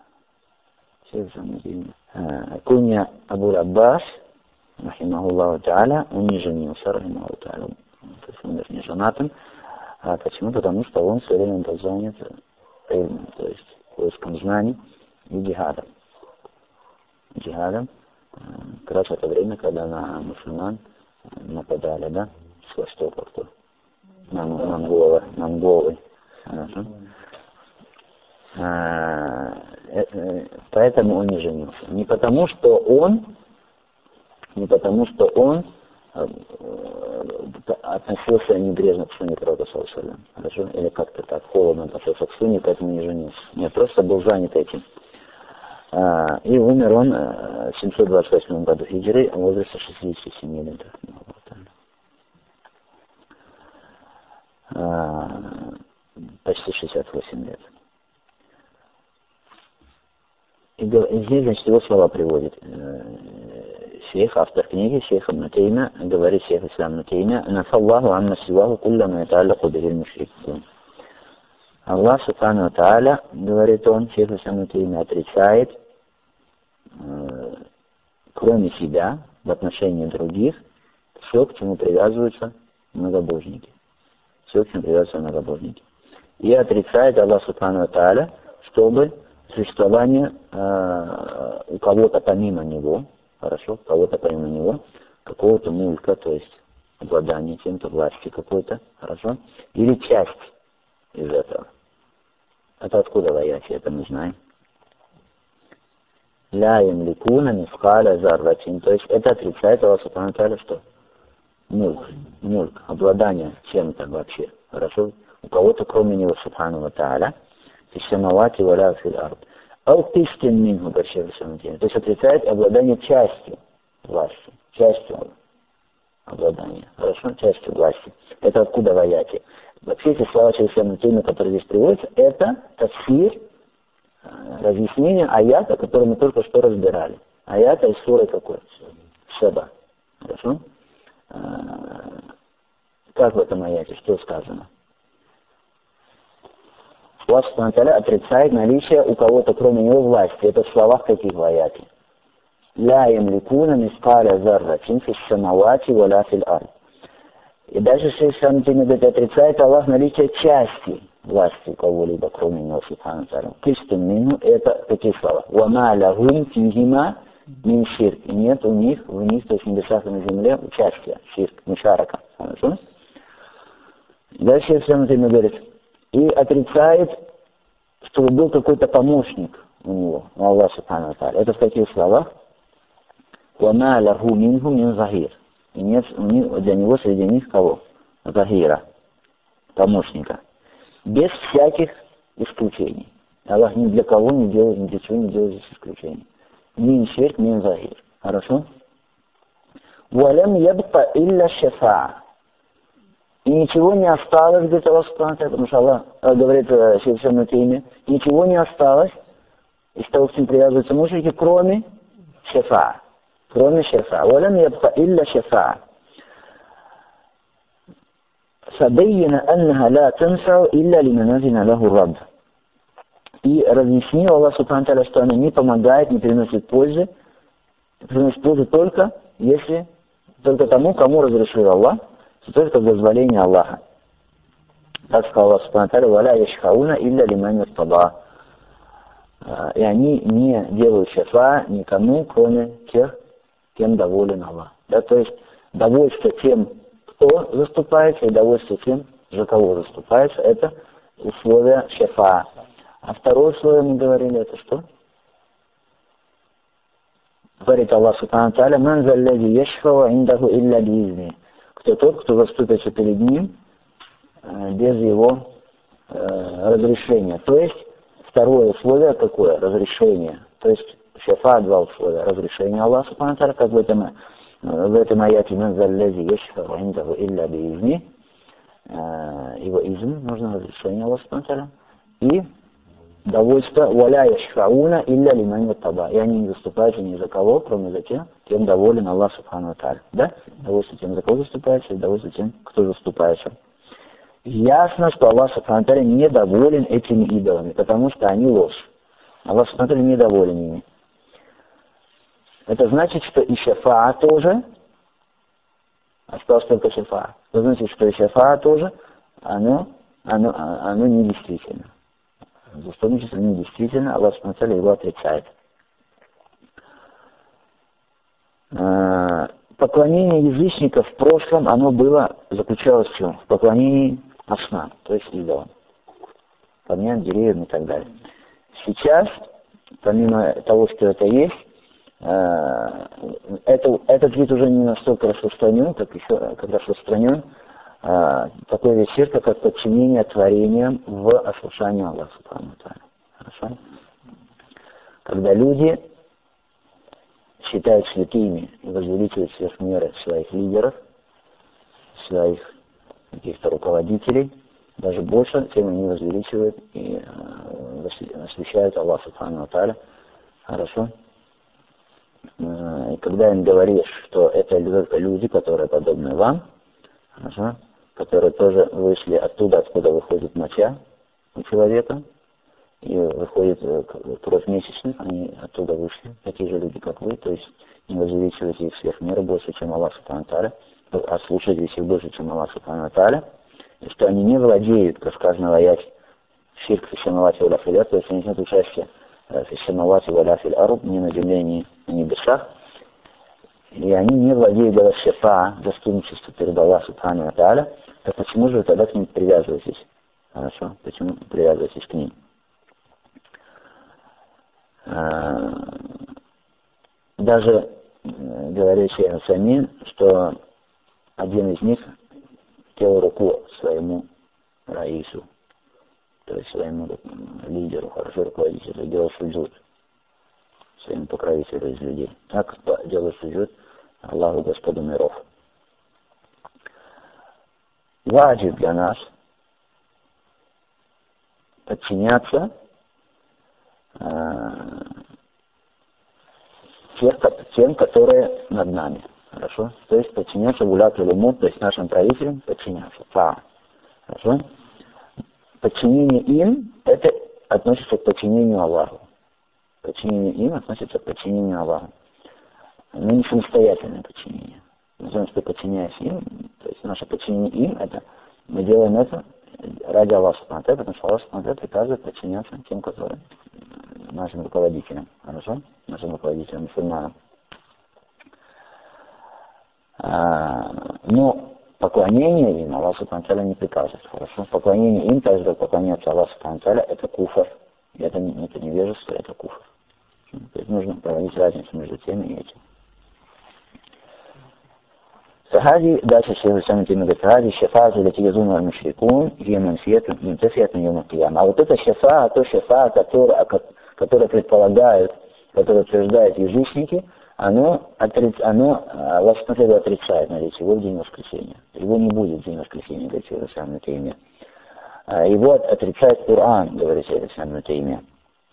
Куня Абу Аббас, рахимахуллаху та'аля, он не женился, рахимахуллаху та'аля. То есть он даже не женатым. А почему? Потому что он все время был занят ильмом, то есть поиском знаний и джихадом. Джихадом как раз в это время, когда на мусульман нападали, да, с востока кто? Монголы. Монголы. поэтому он не женился. Не потому, что он, не потому, что он относился небрежно к сунне пророка, хорошо, или как-то так холодно относился к сунне, поэтому не женился. Нет, просто был занят этим. И умер он в семьсот двадцать восьмом году хиджры в возрасте шестидесяти семи лет. Почти шестьдесят восемь лет. И здесь, значит, его слова приводит шейх, автор книги, шейх Ибн Таймия, говорит шейх Ислам Ибн Таймия: «Нафаллаху амма сиваху кулла ма ятааллаку бихил мушрикун». Аллах Субхану ва Тааля, говорит он, шейх Ислам Ибн Таймия, отрицает, э, кроме себя, в отношении других, все, к чему привязываются многобожники. Все, к чему привязываются многобожники. И отрицает Аллах Субхану ва Тааля, чтобы существование э, у кого-то помимо него, хорошо, у кого-то помимо него, какого-то мулька, то есть обладание чем-то, власти какой-то, хорошо, или часть из этого. Это откуда в аяте, это мы знаем. Ля ямликуна мискаля зарратин, то есть это отрицает Аллах Субхану ва Тааля, что? Мульк, мульк, обладание чем-то вообще, хорошо, у кого-то кроме него Субхану ва Тааля, фиссамавати валя фил ард. Алтистин минху, то есть отрицает обладание частью власти, частью обладания, хорошо, частью власти. Это откуда в аяте. Вообще эти слова через темы, которые здесь приводятся, это тафсир, разъяснение аята, который мы только что разбирали. Аята из суры какой? Саба. Хорошо? Как в этом аяте? Что сказано? Аллах Субхану ва Тааля отрицает наличие у кого-то кроме него власти. Это в словах каких в аяте? Ля ямликуна мискаля зарратин фис самавати валя фил ард. И дальше шейх Ибн Таймия говорит, отрицает Аллах наличие части власти у кого-либо кроме него Субхану ва Тааля. Кистин мину, это какие слова? Вама лахум фихима мин ширк. И нет у них, в них, то есть в небесах и на земле, участия, ширк, мишарака. Хорошо? Дальше шейх Ибн Таймия говорит, и отрицает, чтобы был какой-то помощник у него, у Аллаха Субхану ва Тааля. Это в каких словах? «Вама лаху минху мин захир». И нет для него среди них кого? Захира, помощника. Без всяких исключений. Аллах ни для кого не делает, ни для чего не делает здесь исключений. Мин ширк, мин захир. Хорошо? «Валям ябка илля шафаа». И ничего не осталось, говорит Аллах Субхану ва Тааля, потому что Аллах говорит шейх Ибн Таймия, ничего не осталось из того, к чему привязываются мушрики, кроме шафаа. Кроме шафаа. «Валям ябка илля шафаа». «Фабайяна аннаха ла танфау илля лиман азина лаху рабб». И разъяснил Аллах Субхану ва Тааля, что она не помогает, не приносит пользы, приносит пользу только, если, только тому, кому разрешил Аллах, только дозволение Аллаха. Так сказал Аллах Субхану ва Тааля: «Валя яшхауна илля лиман иртада». И они не делают шафа никому, кроме тех, кем доволен Аллах. Да, то есть довольство тем, кто заступается, и довольство тем, за кого заступается, это условие шафа. А второе условие, мы говорили, это что? Говорит Аллах Субхану ва Тааля: «Ман заллази яшфау индаху илля биизни». Кто тот, кто заступится перед ним э, без его э, разрешения. То есть, второе условие какое? Разрешение. То есть, шафа два условия. Разрешение Аллаха Субхану ва Тааля, как в этом, в этом аяте «Ман заллази яшфау индаху илля биизни». Его изм, нужно разрешение Аллаха Субхану ва Тааля. И довольство «Валя яшфауна илля лиман иртада». И они не заступаются ни за кого, кроме за тех, кем доволен Аллах Субхану ва Тааля. Да? Довольство тем, за кого заступается, и довольство тем, кто заступается. Ясно, что Аллах Субхану ва Тааля недоволен этими идолами, потому что они ложь. Аллах Субхану ва Тааля недоволен ими. Это значит, что и шафаа тоже, осталось только шафаа. Это значит, что и шафаа тоже, оно, оно, оно недействительно. Заступничество недействительно, Аллах Субхану ва Тааля его отрицает. Поклонение язычников в прошлом, оно было, заключалось в чем? В поклонении аснам, то есть идолам, камням, деревьям и так далее. Сейчас помимо того, что это есть, это, этот вид уже не настолько распространен, как еще как распространен такой вид ширка, как подчинение творениям в ослушании Аллаха Субхану ва Тааля. Хорошо? Когда люди считают святыми и возвеличивают сверх меры своих лидеров, своих каких-то руководителей, даже больше, тем они возвеличивают и освящают Аллаха Субхану ва Тааля. Хорошо? И когда им говоришь, что это только люди, которые подобны вам, хорошо, которые тоже вышли оттуда, откуда выходит моча у человека, и выходит кровь месячных, они оттуда вышли, такие же люди, как вы, то есть не возвеличивайте их сверх меры больше, чем Аллах Субхану ва Тааля, а слушайте их больше, чем Аллах Субхану ва Тааля, и что они не владеют, как сказано в аяте, ширк фи самавати ва ля фил ард, то есть у них нет участия фи самавати ва ля фил ард, ни на земле, ни на небесах, и они не владеют даже шифа, заступничеством перед Аллахом Субхану ва Тааля, так почему же вы тогда к ним привязываетесь? Хорошо? Почему привязываетесь к ним? Даже говорили шейх Самин, что один из них делал руку своему раису, то есть своему лидеру, хорошо руководителю, делал суджуд своему покровителю из людей. Так делает суджуд Аллаху Господу миров. Ваджиб для нас подчиняться э, тем, которые над нами. Хорошо? То есть подчиняться гуляту лумут, то есть нашим правителям подчиняться. Фа. Хорошо? Подчинение им, это относится к подчинению Аллаху. Подчинение им относится к подчинению Аллаху. Но не самостоятельное подчинение. Потому что подчиняясь им, то есть наше подчинение им, это мы делаем это ради Аллаха Субхану ва Тааля, потому что Аллах Субхану ва Тааля приказывает подчиняться тем, которые нашим руководителям. Хорошо? Нашим руководителям, мусульманам. Но поклонение им Аллах Субхану ва Тааля не приказывает. Хорошо? Поклонение им, также поклоняться Аллаху Субхану ва Тааля, это куфр. И это, это невежество, это куфр. То есть нужно проводить разницу между теми и этим. فهذه داشة الشيخ الإسلام ابن تيمية هذه الشفاعة التي يظنها المشركون هي منفية منتفية من يوم القيامة. А вот эта шафаа, то шафаа, которая, которая предполагает, которая утверждает язычники, оно, отриц, оно Аллах Субхану отрицает, смотрите, его в день воскресения. Его не будет в день воскресения, говорит Шейх Ислям ибн Теймия. Его отрицает Коран, говорит Шейх Ислям ибн Теймия.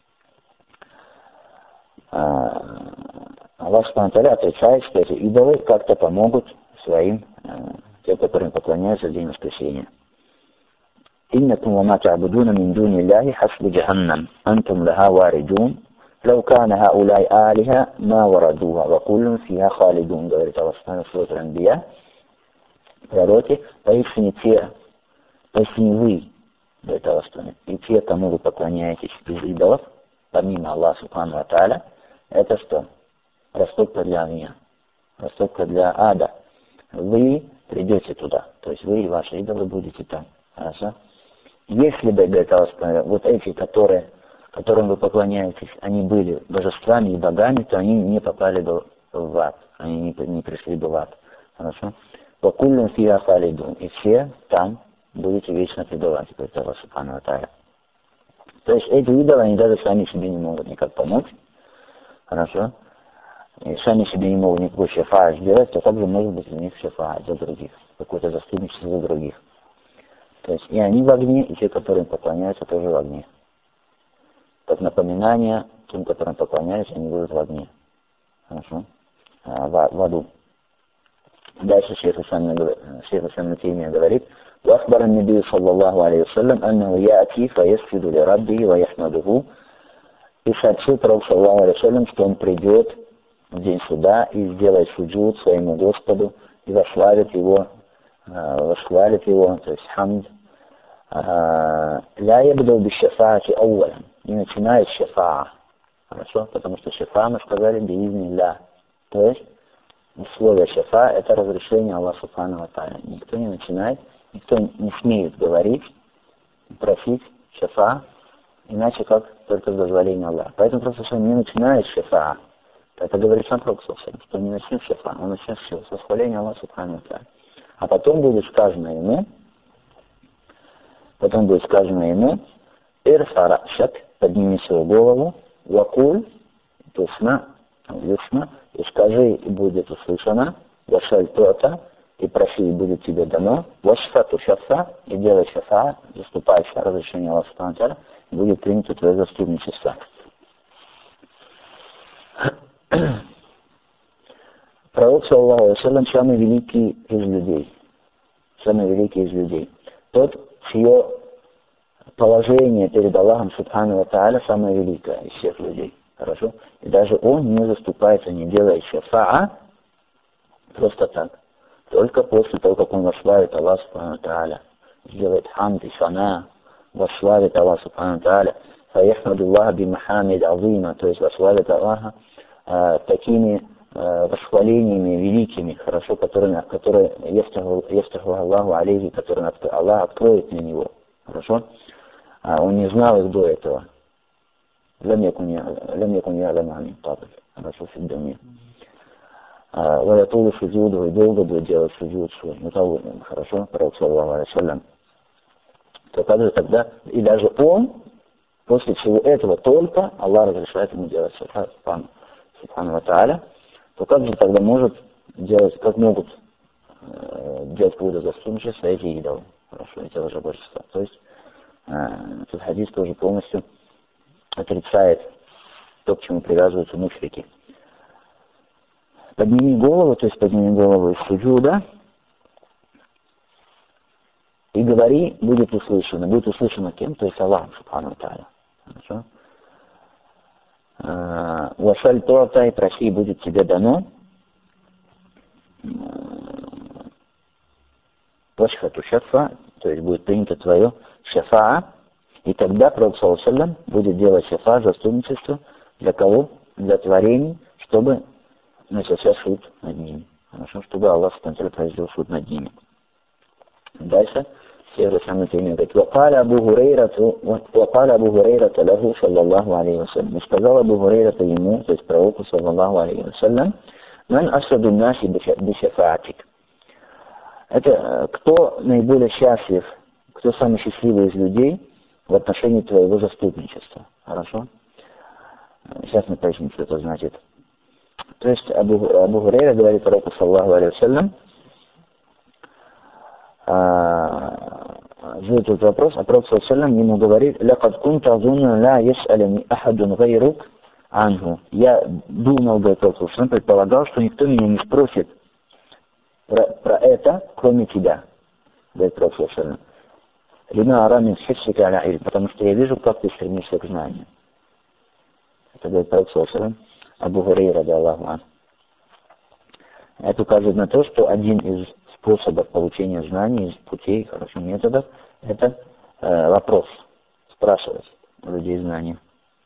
Аллах Субхану отрицает, что эти идолы как-то помогут своим, тем, которым поклоняются в день воскресения. إنكم وما تعبدون من دون الله حسب جهنم أنتم لها واردون لو كان هؤلاء آلهة ما وردوها وكل فيها خالدون. Говорит Аллах Субхану в суре Анбия. Пророки, поистине те, поистине вы, говорит Аллах Субхану, и те, кому вы поклоняетесь из идолов, помимо Аллаха Субхану ва Тааля, это что? Растопка для огня, растопка для ада. Вы придете туда, то есть вы и ваши идолы будете там. Хорошо? Если бы, говорит Аллах, вот эти, которые, которым вы поклоняетесь, они были божествами и богами, то они не попали бы в ад, они не, не пришли бы в ад. Хорошо? وَكُلٌّ فِيهَا خَالِدُونَ. И все там будете вечно пребывать, говорит Аллах Субхану ва Тааля. То есть эти идолы, они даже сами себе не могут никак помочь. Хорошо? И сами себе не могут никакой шафаа сделать, то также может быть у них шафаа за других, какое-то заступничество за других. То есть и они в огне, и те, которым поклоняются, тоже в огне. Как напоминание тем, которым поклоняются, они будут в огне. Хорошо? А, в, в аду. Дальше Шейх Ислям ибн Теймия говорит: وأخبر النبي صلى الله عليه وسلم أنه يأتي فيسجد لربه ويحمده. И сообщил Пророк саллаллаху алейхи ва саллям, что он придет в день суда и сделает суджуд своему Господу и восславит его, восхвалит его, то есть хамд. لا يبدأ بالشفاعة أولا, не начинает с шафаа. Хорошо? Потому что шафаа, мы сказали, биизнилля. То есть условие шафаа — это разрешение Аллаха Субхану ва Тааля. Никто не начинает, никто не смеет говорить, просить шафаа иначе как только с дозволения Аллаха. Поэтому просто что он не начинает с шафаа. Это говорит сам Пророк, что не начнет с шафаа, он начнет с восхваления Аллаха Субхану ва Тааля. А потом будет сказано ему, потом будет сказано ему, «Ирфа рашак», подними свою голову, «Вакуль», тусна, юсна, и скажи, и будет услышано, «Вашаль то-то», и проси, и будет тебе дано, «Вашфату шафа», и делай шафа, заступайся, разрешение Аллаха Субхану ва Тааля, и будет принято твое заступничество. Пророк, саллаллаху алейхи ва саллям, самый великий из людей. Самый великий из людей. Тот, чье положение перед Аллахом Субхану ва Тааля самое великое из всех людей. Хорошо? И даже он не заступается, не делает шафаа просто так. Только после того, как он восславит Аллах Субхану ва Тааля. Сделает хамд и сана, восславит Аллах Субхану ва Тааля. Фаяхмадуллаха бимахамид азима, то есть восславит Аллаха э, такими восхвалениями великими, хорошо, которыми, которые яфтаху Аллаху алейхи, которые Аллах откроет на него, хорошо, а он не знал их до этого. Лям якун я'ламу ан кабл, хорошо, в доме. Ва ятулу суджуду, и долго будет делать суджуд свой, ну, хорошо, Пророк, саллаллаху алейхи ва саллям. То также тогда, и даже он, после всего этого только Аллах разрешает ему делать шафа, Субхану ва Тааля, то как же тогда может делать, как могут э, делать какое-то заступничество эти идолы, хорошо, эти лжебожества. То есть э, этот хадис тоже полностью отрицает то, к чему привязываются мушрики. Подними голову, то есть подними голову из суджуда, и говори, будет услышано. Будет услышано кем? То есть Аллахом, Субхану ва Тааля. Хорошо? Вашаль то-то, и проси, будет тебе дано. Вашхату шафа, то есть будет принято твое шафа, и тогда Пророк, саллаллаху алейхи ва саллям, будет делать шафа, заступничество, для кого? Для творений, чтобы начался суд над ними. Хорошо, чтобы Аллах произвел суд над ними. Дальше. Те же самые темы говорит, «Вакаля Абу Хурейрату, вакаля Абу Хурейрата лаху, саллаллаху алейхи ва саллям». И сказал Абу Хурейрата ему, то есть пророку, саллаллаху алейхи ва саллям, «Ман асаду наси бишафаатик». Это кто наиболее счастлив, кто самый счастливый из людей в отношении твоего заступничества. Хорошо? Сейчас мы поясним, что это значит. То есть Абу, Абу Хурейра говорит пророку, саллаллаху алейхи ва саллям, задает этот вопрос, а Пророк, саллаллаху алейхи ва саллям, ему говорит, «Лякад кунта азунна ла яс'аляни ахадун гайрук анху». Я думал, говорит Пророк, саллаллаху алейхи ва саллям, предполагал, что никто меня не спросит про, про это, кроме тебя, говорит Пророк, саллаллаху алейхи ва саллям. «Лима арамин хиссика аля илм», потому что я вижу, как ты стремишься к знанию. Это говорит Пророк, саллаллаху алейхи ва саллям, Абу Хурейра, ради Аллаху анху. Это указывает на то, что один из способов получения знаний, из путей, хорошо, методов, это э, вопрос, спрашивать у людей знания.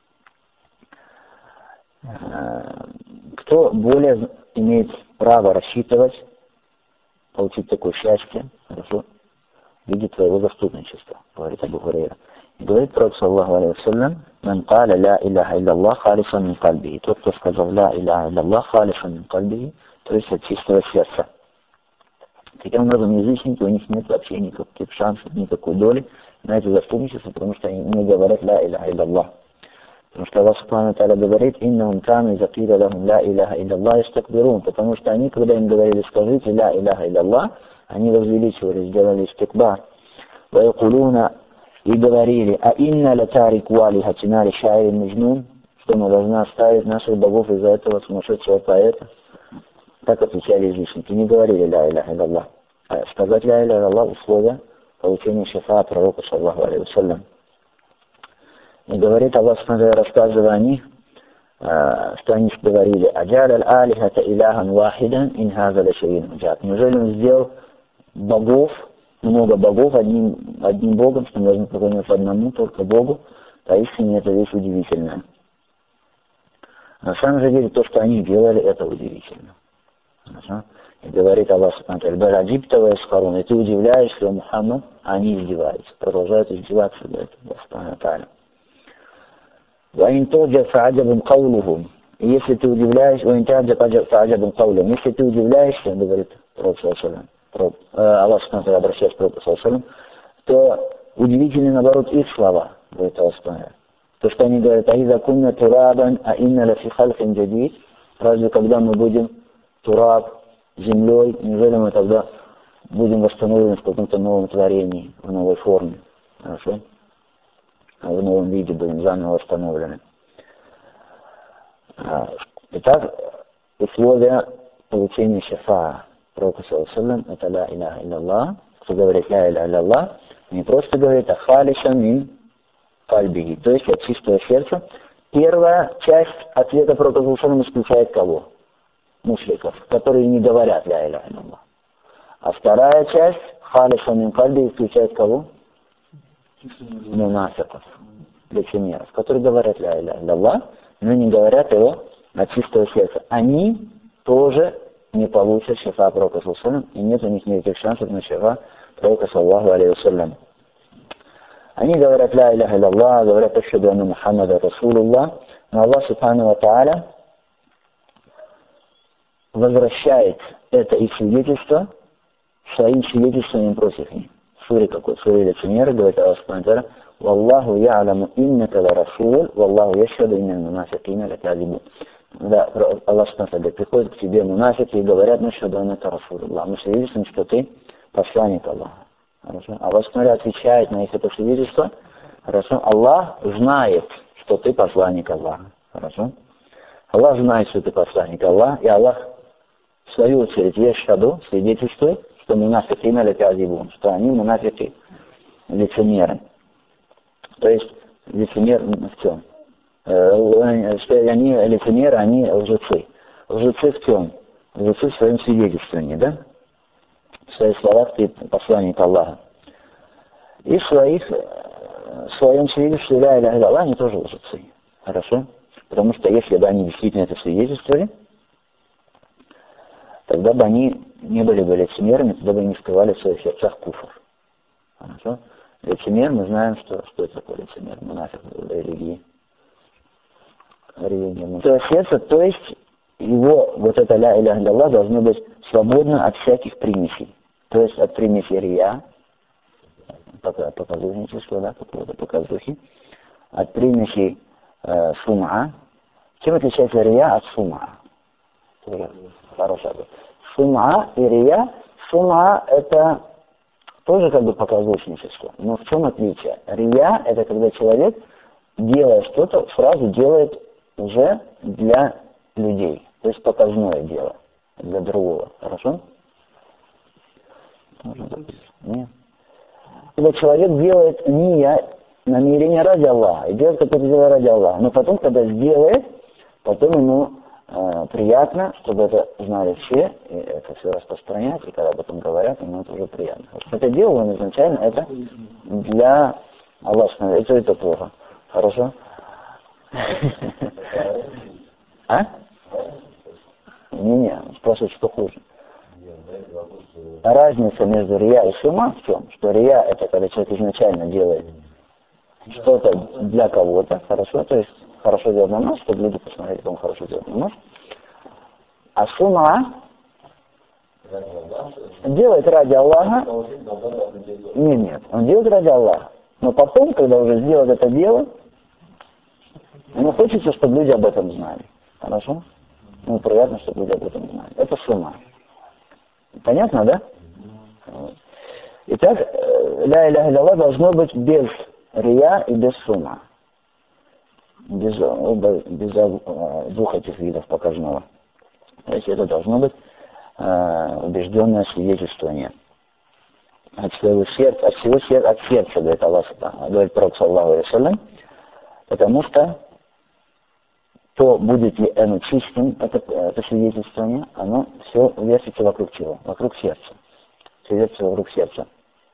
Э, кто более имеет право рассчитывать, получить такое счастье, хорошо, в виде твоего заступничества, говорит Абу Хурейра. И говорит Пророк, саллаллаху алейхи ва саллям, «Ман каля ля илляха илля халисан мин кальбихи». Тот, кто сказал ля илляха илля халисан мин кальбихи, то есть от чистого сердца. Таким образом, язычники, у них нет вообще никаких шансов, никакой доли на это заступничество, потому что они не говорят «Ла илляха илля». Потому что Аллах Субхану ва Тааля говорит, «Иннахум кану иза киля лахум ла илляха илля ястакбирун». Потому что они, когда им говорили «Скажите ля илляха илля», они возвеличивали, сделали истикбар. «Ва якулуна» и говорили, «А инна ла тарику алихатина ли шаири мажнун», что мы должны оставить наших богов из-за этого сумасшедшего поэта. Так отвечали язычники, не говорили «Ля илляха илля». А сказать «Ля илляха илля» условия получения шафаа пророка, саллаллаху алейхи ва саллям. И говорит Аллах, рассказывая о них, что они говорили, «Аджаль аль-алихата иляхан вахидан ин хаза ла шайин уджаб». Неужели он сделал богов, много богов одним, одним богом, что нужно поклоняться одному, только Богу? Поистине это вещь удивительная. На самом же деле то, что они делали, это удивительно. И говорит Аллах Субхану ва Тааля, «Бараджибта ва ясхарун». И ты удивляешься, Мухаммад, а они издеваются, продолжают издеваться, говорит Аллах Субхану ва Тааля. وَإِنْ تُعْجَبْ فَعَجَبٌ قَوْلُهُمْ. И если ты удивляешься, وَإِنْ تُعْجَبْ فَعَجَبٌ قَوْلُهُمْ. Если ты удивляешься, говорит Пророк саллаллаху алейхи ва саллям, Аллах субхану ва тааля обращается к Пророку саллаллаху алейхи ва саллям, то удивительны, наоборот, их слова, говорит Аллах субхану ва тааля. То, что они говорят, «Аиза кунна турабан, а инна ла фи халкин джадид». Разве когда мы будем тураб, землей, неужели мы тогда будем восстановлены в каком-то новом творении, в новой форме? Хорошо? В новом виде будем заново восстановлены. Итак, условия получения шафаа Пророка саллаллаху алейхи ва саллям — это ла иляха илляллах. Кто говорит ла иляха илляллах, не просто говорит, а халисан мин кальбиги, то есть от чистого сердца. Первая часть ответа Пророка саллаллаху алейхи ва саллям исключает кого? Мушриков, которые не говорят ля иляха илляллах. А вторая часть халисан мин кальбиги исключает кого? Мунафиков, лицемеров, которые говорят ля иляха илляллах, но не говорят его от чистого сердца. Они тоже не получат шафаа Пророка саллаллаху алейхи ва саллям, и нет у них никаких шансов на шафаа Пророка саллаллаху алейхи ва саллям. Они говорят ля иляха илляллах, говорят ашхаду анна Мухаммада расулуллах, но Аллах субхану ва тааля возвращает это их свидетельство своим свидетельством против них. В суре какой? В суре лицемеры говорит Аллах субхану ва тааля: «Валлаху я'ламу иннака ла расул, валлаху яшхаду иннал мунафикина лаказибун». Да, Аллах субхану ва тааля: приходят к тебе мунафики и говорят: «Нашхаду аннака расулуллах». Мы свидетельствуем, что ты посланник Аллаха. Хорошо. Аллах субхану ва тааля отвечает на их это свидетельство. Хорошо. Аллах знает, что ты посланник Аллаха. Хорошо. Аллах знает, что ты посланник Аллаха, и Аллах в свою очередь яшхаду свидетельствует, что мунафикина лаказибун, что они мунафики лицемеры. То есть лицемер в чем? Что они лицемеры, они лжецы. Лжецы в чем? Лжецы в своем свидетельствовании, да? В своих словах ты посланник Аллаха. И в своих, в своем свидетельстве ля иляха илляллах они тоже лжецы. Хорошо? Потому что если бы они действительно это свидетельствовали, тогда бы они не были бы лицемерами, тогда бы не скрывали в своих сердцах куфр. Хорошо? Лицемер, мы знаем, что, что это такое лицемер, мунафик в религии. Религия. То есть сердце, то есть его, вот это ля иляха илляллах должно быть свободно от всяких примесей. То есть от примесей рия, показушничества, да, какого-то показухи, от примесей э, сума. Чем отличается рия от сума? Хорошо. Сума и рия. Сума — это тоже как бы показушничество. Но в чем отличие? Рия — это когда человек, делая что-то, сразу делает уже для людей. То есть показное дело для другого. Хорошо? Нет. Когда человек делает ния, намерение ради Аллаха, и делает какое-то дело ради Аллаха, но потом, когда сделает, потом ему э, приятно, чтобы это знали все, и это все распространять, и когда об этом говорят, ему это уже приятно. Это дело он изначально, это для Аллаха, это, это плохо. Хорошо? А? Не-не, спрашивают, что хуже. Разница между рия и сума в чем? Что рия — это когда человек изначально делает что-то для кого-то, хорошо, то есть хорошо делать намаз, чтобы люди посмотрели, как он хорошо делает намаз. А сума делает ради Аллаха. Нет, нет, он делает ради Аллаха. Но потом, когда уже сделал это дело, ему хочется, чтобы люди об этом знали. Хорошо? Ему приятно, чтобы люди об этом знали. Это сума. Понятно, да? Итак, ля иляха илляллах должно быть без рия и без сума. Без, без двух этих видов показного. То есть это должно быть э, убежденное свидетельствование. От своего сердца, от всего сердца, от сердца, говорит Аллах, говорит Пророк саллаллаху алейхи ва саллям, потому что то будет ли оно чистым, это, это свидетельствование, оно все вертится вокруг чего? Вокруг сердца. Все вертится вокруг сердца.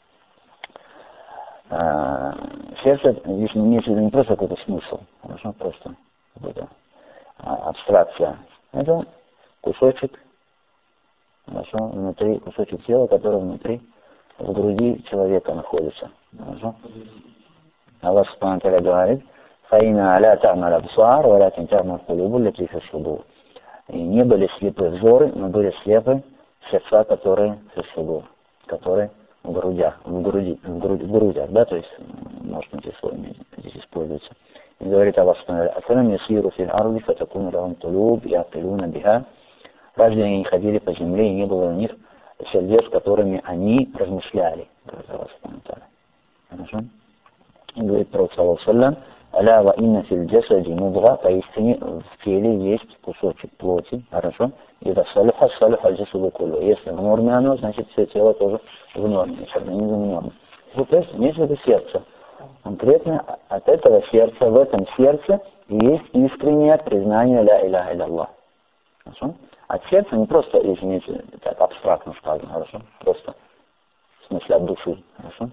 А, сердце, здесь не имеется в виду не просто какой-то смысл, хорошо, просто какая-то а, абстракция. Это кусочек, хорошо, внутри, кусочек тела, который внутри, в груди человека находится. Хорошо? Аллах субхану ва тааля говорит: фаина ля та'мал абсар, валякин та'мал кулубу лати фи суdur. И не были слепы взоры, но были слепы сердца, которые фи суdur, которые в грудях, в груди, в, груди, в грудях, да, то есть, может быть, здесь используется. И говорит Аллах Субхану: «Афалам ясиру фил арди фатакуну лахум кулуб я'килуна биха». Разве они не ходили по земле, и не было у них сердец, которыми они размышляли, говорит Аллах Субхану ва тааля. Хорошо? И говорит Пророк саллаллаху алейхи ва саллям: «Аля ва инна фил джасади мудга», поистине в теле есть кусочек плоти, хорошо? И да салюха салюха аль-джасаду куллу. Если в норме оно, значит все тело тоже в норме, если организм в норме. Вот это имеется в виду сердце. Конкретно от этого сердца, в этом сердце есть искреннее признание ля иляха илля-Аллах. Хорошо? От сердца не просто, извините, так абстрактно сказано, хорошо? Просто в смысле от души, хорошо?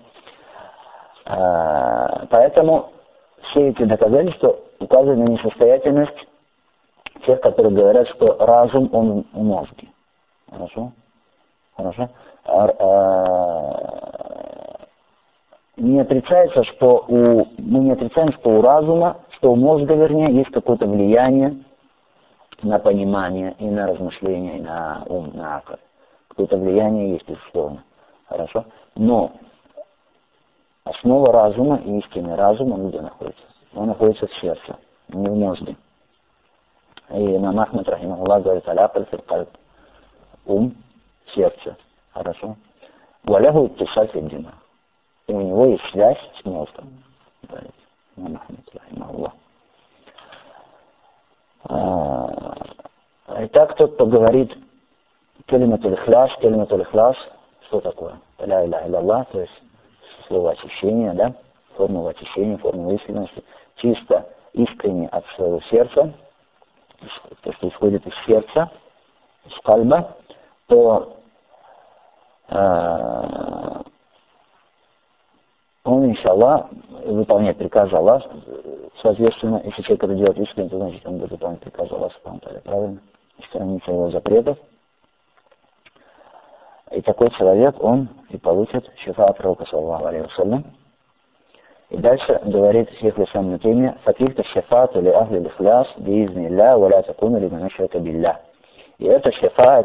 А, поэтому все эти доказательства указывают на несостоятельность тех, которые говорят, что разум, он у мозга. Хорошо? Хорошо? А, а, не отрицается, что у, мы не отрицаем, что у разума, что у мозга, вернее, есть какое-то влияние на понимание, и на размышление, и на ум, на акр. Какое-то влияние есть, безусловно. Хорошо? Но основа разума, истинный разум, он где находится? Он находится в сердце, не в мозге. И имам Ахмад, рахимахуллах, говорит: «Аляпаль фил кальб». Ум, сердце. Хорошо? «Валяху иттисаль фил димаг». И у него есть связь с мозгом. Говорит имам Ахмад, рахимахуллах. Итак, тот, кто говорит калиматуль ихляс, калиматуль ихляс, что такое? Ля иляха илля-Аллах, то есть слово очищения, да, формула очищения, формула искренности, чисто, искренне от своего сердца, то, что исходит из сердца, из кальба, то э, он, иншаллах, выполняет приказы Аллаха, соответственно, если человек это делает искренне, то значит он будет выполнять приказы Аллаха, правильно? И сторониться его запретов. И такой человек, он и получит шифа от пророка, саллаллаху алейхи ва саллям. И дальше говорит шейх al-Ислам ибн Таймия: «Факихта шифату ли ахли л-ихляс биизни илля ва ля такуну лиман ашрака билля». И это шифа,